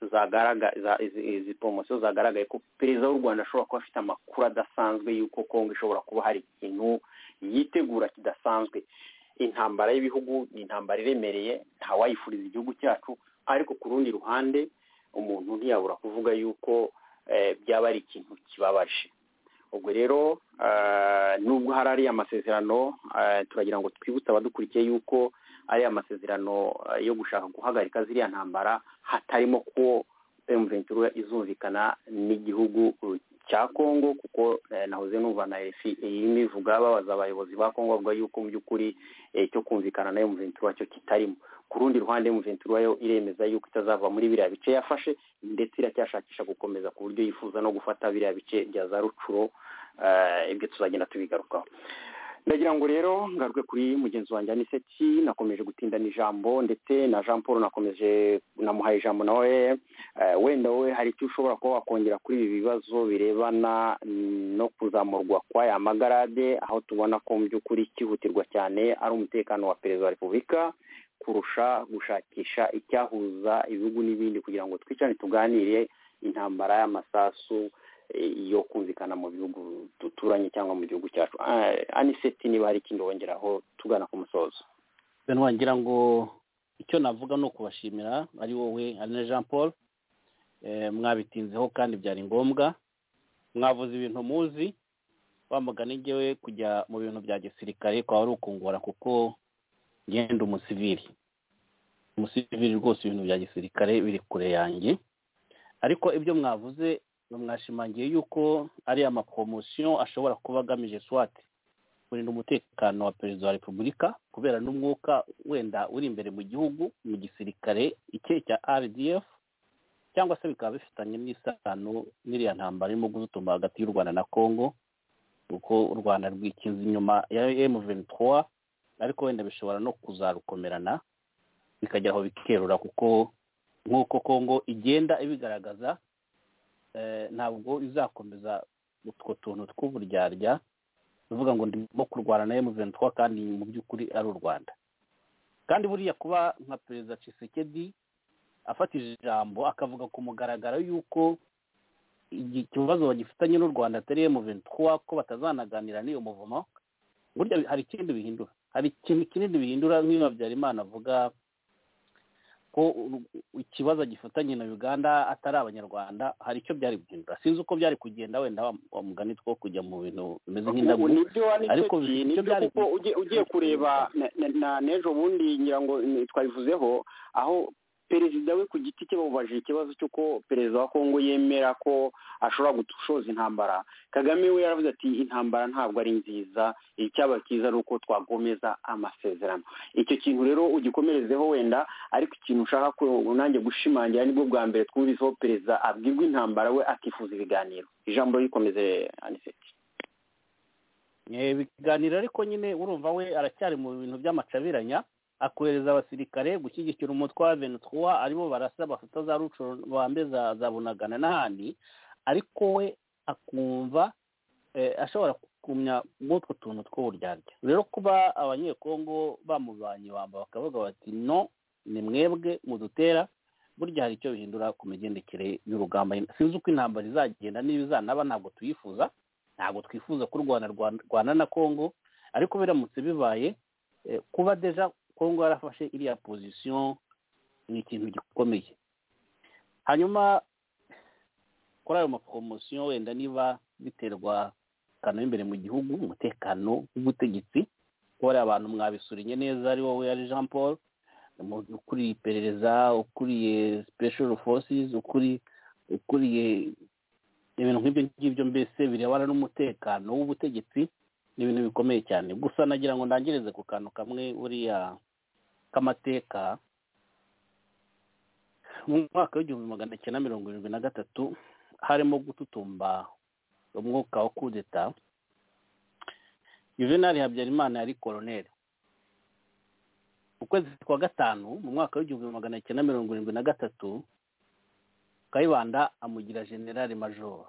izi promosiyo zagaragaye ko perezida w'u Rwanda ashobora kuba afite amakuru adasanzwe yuko Congo ishobora kuba hari ikintu yitegura kidasanzwe. Intambara y'ibihugu ni intambara iremereye, ntawayifuriza igihugu cyacu, ariko ku rundi ruhande umuntu ntiyabura kuvuga yuko byaba ari ikintu kibabaje. Ubwo rero nubwo hari ariya masezerano, turagira ngo twibutse abadukurikiye yuko ari amasezerano yo gushaka guhagarika ziriya ntambara, hatarimo ko M23 izumvikana n'igihugu cya Congo, kuko nahoze numva na RFI imivuga babaza abayobozi ba Congo bavuga yuko mu by'ukuri cyo kumvikana na M23 cyo kitarimo. Ku rundi ruhande M23 yo iremeza yuko itazava muri biriya bice yafashe, ndetse iracyashakisha gukomeza ku buryo yifuza no gufata biriya bice bya za Rucuro. Ibyo tuzagenda tubigarukaho. Ndagira ngo rero ngaruke kuri mugenzi wanjye Aniseti, nakomeje gutindana ijambo, ndetse na Jean Paul namuhaye ijambo nawe. Wenda wowe hari icyo ushobora kuba wakongera kuri ibi bibazo birebana no kuzamurwa kwa ya magarade, aho tubona ko mu by'ukuri kihutirwa cyane ari umutekano wa perezida wa Repubulika kurusha gushakisha icyahuza ibihugu n'ibindi, kugira ngo twicane tuganire intambara y'amasasu yo kumvikana mu bihugu duturanye cyangwa mu gihugu cyacu. Aniseti, niba hari ikindi wongeraho tugana ku musozo. Ngira ngo icyo navuga no kubashimira ari wowe ari na Jean Paul, mwabitinzeho kandi byari ngombwa, mwavuze ibintu muzi, wamugana njyewe kujya mu bintu bya gisirikare kwa ari ukungora, kuko ngenda umusivili rwose, ibintu bya gisirikare biri kure yanjye. Ariko ibyo mwavuze mwashimangiye yuko ari amapromotion ashobora kuba agamije swate kurinda umutekano wa perezida wa Repubulika, kubera n'umwuka wenda uri imbere mu gihugu mu gisirikare icye cya RDF, cyangwa se bikaba bifitanye n'isano n'iriya ntambara irimo gutuma hagati y'u Rwanda na Congo, kuko u Rwanda rwikinze inyuma ya M23, ariko wenda bishobora no kuzarukomerana bikajya aho bikerura, kuko nk'uko Congo igenda ibigaragaza ntabwo izakomeza utwo tuntu tw'uburyarya bivuga ngo ndimo kurwana na M23 kandi mu by'ukuri ari u Rwanda. Kandi buriya kuba nka perezida Tshisekedi afatije ijambo akavuga ku mugaragaro yuko ikibazo bagifitanye n'u Rwanda atari M23, ko batazanaganira n'iyo muvumo, burya hari ikindi bihindura, hari ikintu kinini bihindura. nk'iyo Habyarimana avuga ko ikibazo gifatanye na Uganda atari abanyarwanda, hari icyo byari guhindura. Sinzi uko byari kugenda, wenda wa mugani two kujya mu bintu bimeze nk'indabo, ariko icyo byari kuko ugiye kureba na nejo bundi ngira ngo twabivuzeho, aho perezida we ku giti cye bamubajije ikibazo cy'uko perezida wa Congo yemera ko ashobora gushoza intambara. Kagame we yaravuze ati intambara ntabwo ari nziza, icyaba cyiza ari uko twagomeza amasezerano. Icyo kintu rero ugikomerezeho wenda, ariko ikintu ushaka ko nanjye gushimangira nibwo bwa mbere twumviseho perezida abwirwa intambara we akifuza ibiganiro. Ijambo rikomeze Aniseti. ibiganiro ariko nyine urumva we aracyari mu bintu by'amacabiranya, akohereza abasirikare gushyigikira umutwe wa ventura aribo barasa bafata za ruco bambe za bunagana n'ahandi, ariko we akumva ashobora kumya n'utwo tuntu tw'uburyarya. Rero kuba abanyekongo bamubanye bamba bakavuga bati no ni mwebwe mudutera, burya hari icyo bihindura ku migendekere y'urugamba. Sinzi uko intambara izagenda niba izanaba, ntabwo tuyifuza, ntabwo twifuza ko u Rwanda rwana na Kongo, ariko biramutse bibaye kuba deja Kongo yarafashe iriya position ni ikintu gikomeye. Hanyuma kuri ayo mapromosiyo wenda niba biterwa kano imbere mu gihugu, umutekano w'ubutegetsi, ko ari abantu mwabisurinye neza, ari wowe ari Jean Paul, ukuriye iperereza, ukuriye special forces, ukuriye ibintu nk'ibyo ngibyo, mbese birebana n'umutekano w'ubutegetsi, ni ibintu bikomeye cyane. Gusa nagira ngo ndangirize ku kantu kamwe buriya k'amateka. Mu mwaka w'1973 harimo gututumba umwuka wa kudeta, Juvenal Habyarimana yari koloneli. Mu kwezi kwa gatanu mu mwaka w'1973 Kayibanda amugira general major.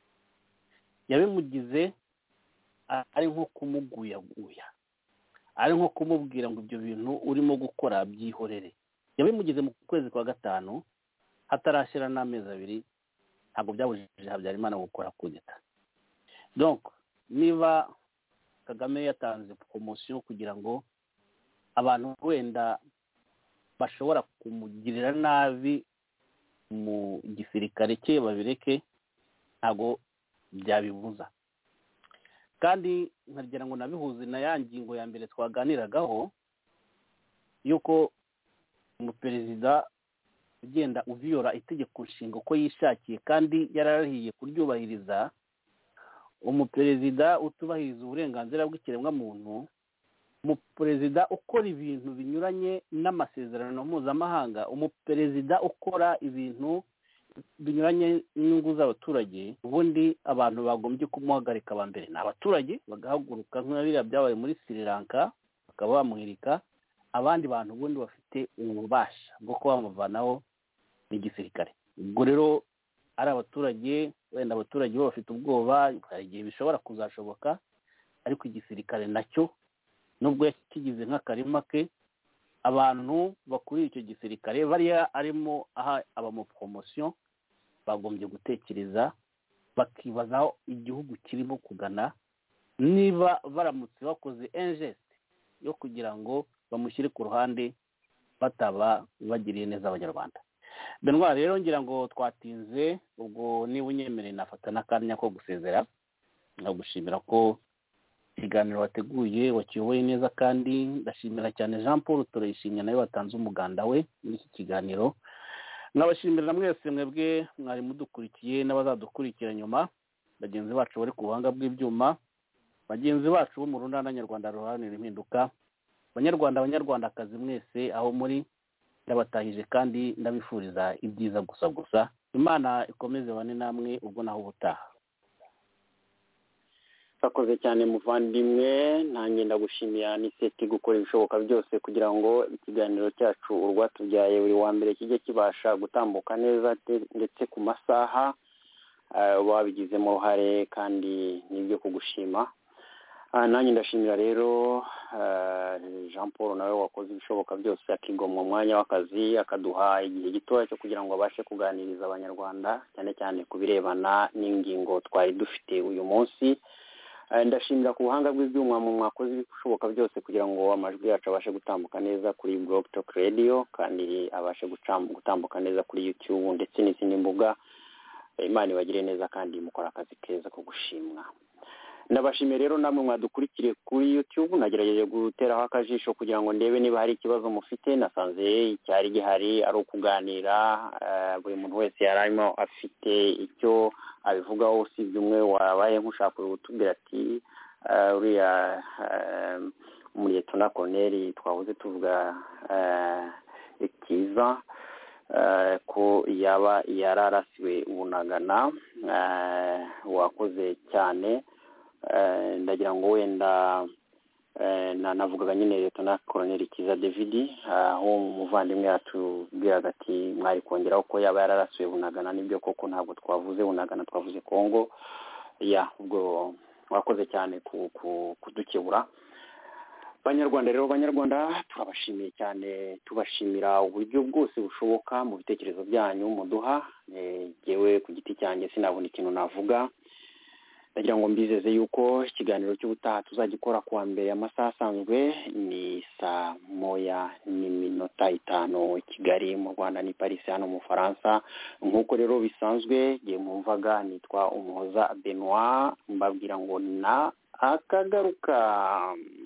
Yabimugize ari nko kumuguyaguya, ari nko kumubwira ngo ibyo bintu urimo gukora byihorere. Yabimugize mu kwezi kwa gatanu, hatarashyira n'amezi abiri, ntabwo byabujije Habyarimana gukora kudeta. Donc niba Kagame yatanze promotion kugira ngo abantu wenda bashobora kumugirira nabi mu gisirikare cye babireke, ntabwo byabibuza. Kandi nkagira ngo nabihuze na ya ngingo ya mbere twaganiragaho yuko umuperezida ugenda uviyora itegeko nshinga uko yishakiye kandi yararahiye kuryubahiriza, umuperezida utubahiriza uburenganzira bw'ikiremwamuntu, umuperezida ukora ibintu binyuranye n'amasezerano mpuzamahanga, umuperezida ukora ibintu binyuranye n'inyungu z'abaturage, ubundi abantu bagombye kumuhagarika aba mbere ni abaturage, bagahaguruka nk'abiriya byabaye muri Sri Lanka bakaba bamuhirika. Abandi bantu ubundi bafite ububasha bwo kuba bamuvanaho n'igisirikare. Ubwo rero ari abaturage, wenda abaturage bo bafite ubwoba, hari igihe bishobora kuzashoboka, ariko igisirikare nacyo nubwo yakigize nk'akarima ke, abantu bakuriye icyo gisirikare bariya arimo aha abamupromotion bagombye gutekereza bakibazaho igihugu kirimo kugana, niba baramutse bakoze ingeste yo kugira ngo bamushyire ku ruhande bataba bagiriye neza abanyarwanda. Benwa rero ngira ngo twatinze, ubwo niba unyemereye nafata n'akanya ko gusezera, ndagushimira ko ikiganiro wateguye wakiyoboye neza, kandi ndashimira cyane Jean Paul Turayishimye nawe watanze umuganda we muri iki kiganiro. Nkabashimira mwese mwebwe mwari mudukurikiye n'abazadukurikira nyuma, bagenzi bacu bari ku buhanga bw'ibyuma, bagenzi bacu bo mu runana nyarwanda ruharanira impinduka, abanyarwandakazi mwese aho muri, ndabatahije kandi ndabifuriza ibyiza gusa. Imana ikomeze bane namwe ubwo naho ubutaha. Sakoze cyane muvandimwe, nanjye ndagushimiye Aniseti gukora ibishoboka byose kugira ngo ikiganiro cyacu urwatubyaye buri wa mbere kijye kibasha gutambuka neza ndetse ku masaha, wabigizemo uruhare kandi nibyo kugushima. Nanjye ndashimira rero Jean Paul nawe wakoze ibishoboka byose akigomwa umwanya w'akazi akaduha igihe gitoya cyo kugira ngo abashe kuganiriza abanyarwanda cyane cyane ku birebana n'ingingo twari dufite uyu munsi. Ndashimira ku buhanga bw'ibyuma mwakoze ibishoboka byose kugira ngo amajwi yacu abashe gutambuka neza kuri Blog Talk Radio, kandi abashe gutambuka neza kuri YouTube ndetse n'izindi mbuga. Imana ibagire neza kandi mukora akazi keza ko gushimwa. Ndabashimiye rero namwe mwadukurikire kuri YouTube, nagerageje guteraho akajisho kugira ngo ndebe niba hari ikibazo mufite. Nasanze icyari gihari ari ukuganira, buri muntu wese yarimo afite icyo abivugaho, usibye umwe wabaye nk'ushaka kutubwira ati uriya Liyetona Colonel twahoze tuvuga Kiza ko yaba yararasiwe Bunagana. Wakoze cyane ndagira ngo wenda navugaga nyine Leta Colonel Kiza David aho umuvandimwe yatubwiraga ati mwari kongeraho ko yaba yararasuye Bunagana nibyo koko ntabwo twavuze Bunagana twavuze Kongo ubwo wakoze cyane kudukebura Banyarwanda rero turabashimiye cyane tubashimira uburyo bwose bushoboka mu bitekerezo byanyu muduha yewe ku giti cyanjye sinabona ikintu navuga ndagira ngo mbizeze yuko ikiganiro cy'ubutaha tuzagikora kuwa mbere amasaha asanzwe ni 1:05 Kigali mu Rwanda ni Paris hano mu Faransa nk'uko rero bisanzwe giye mumvaga nitwa Umuhoza Benoit mbabwira ngo na akagaruka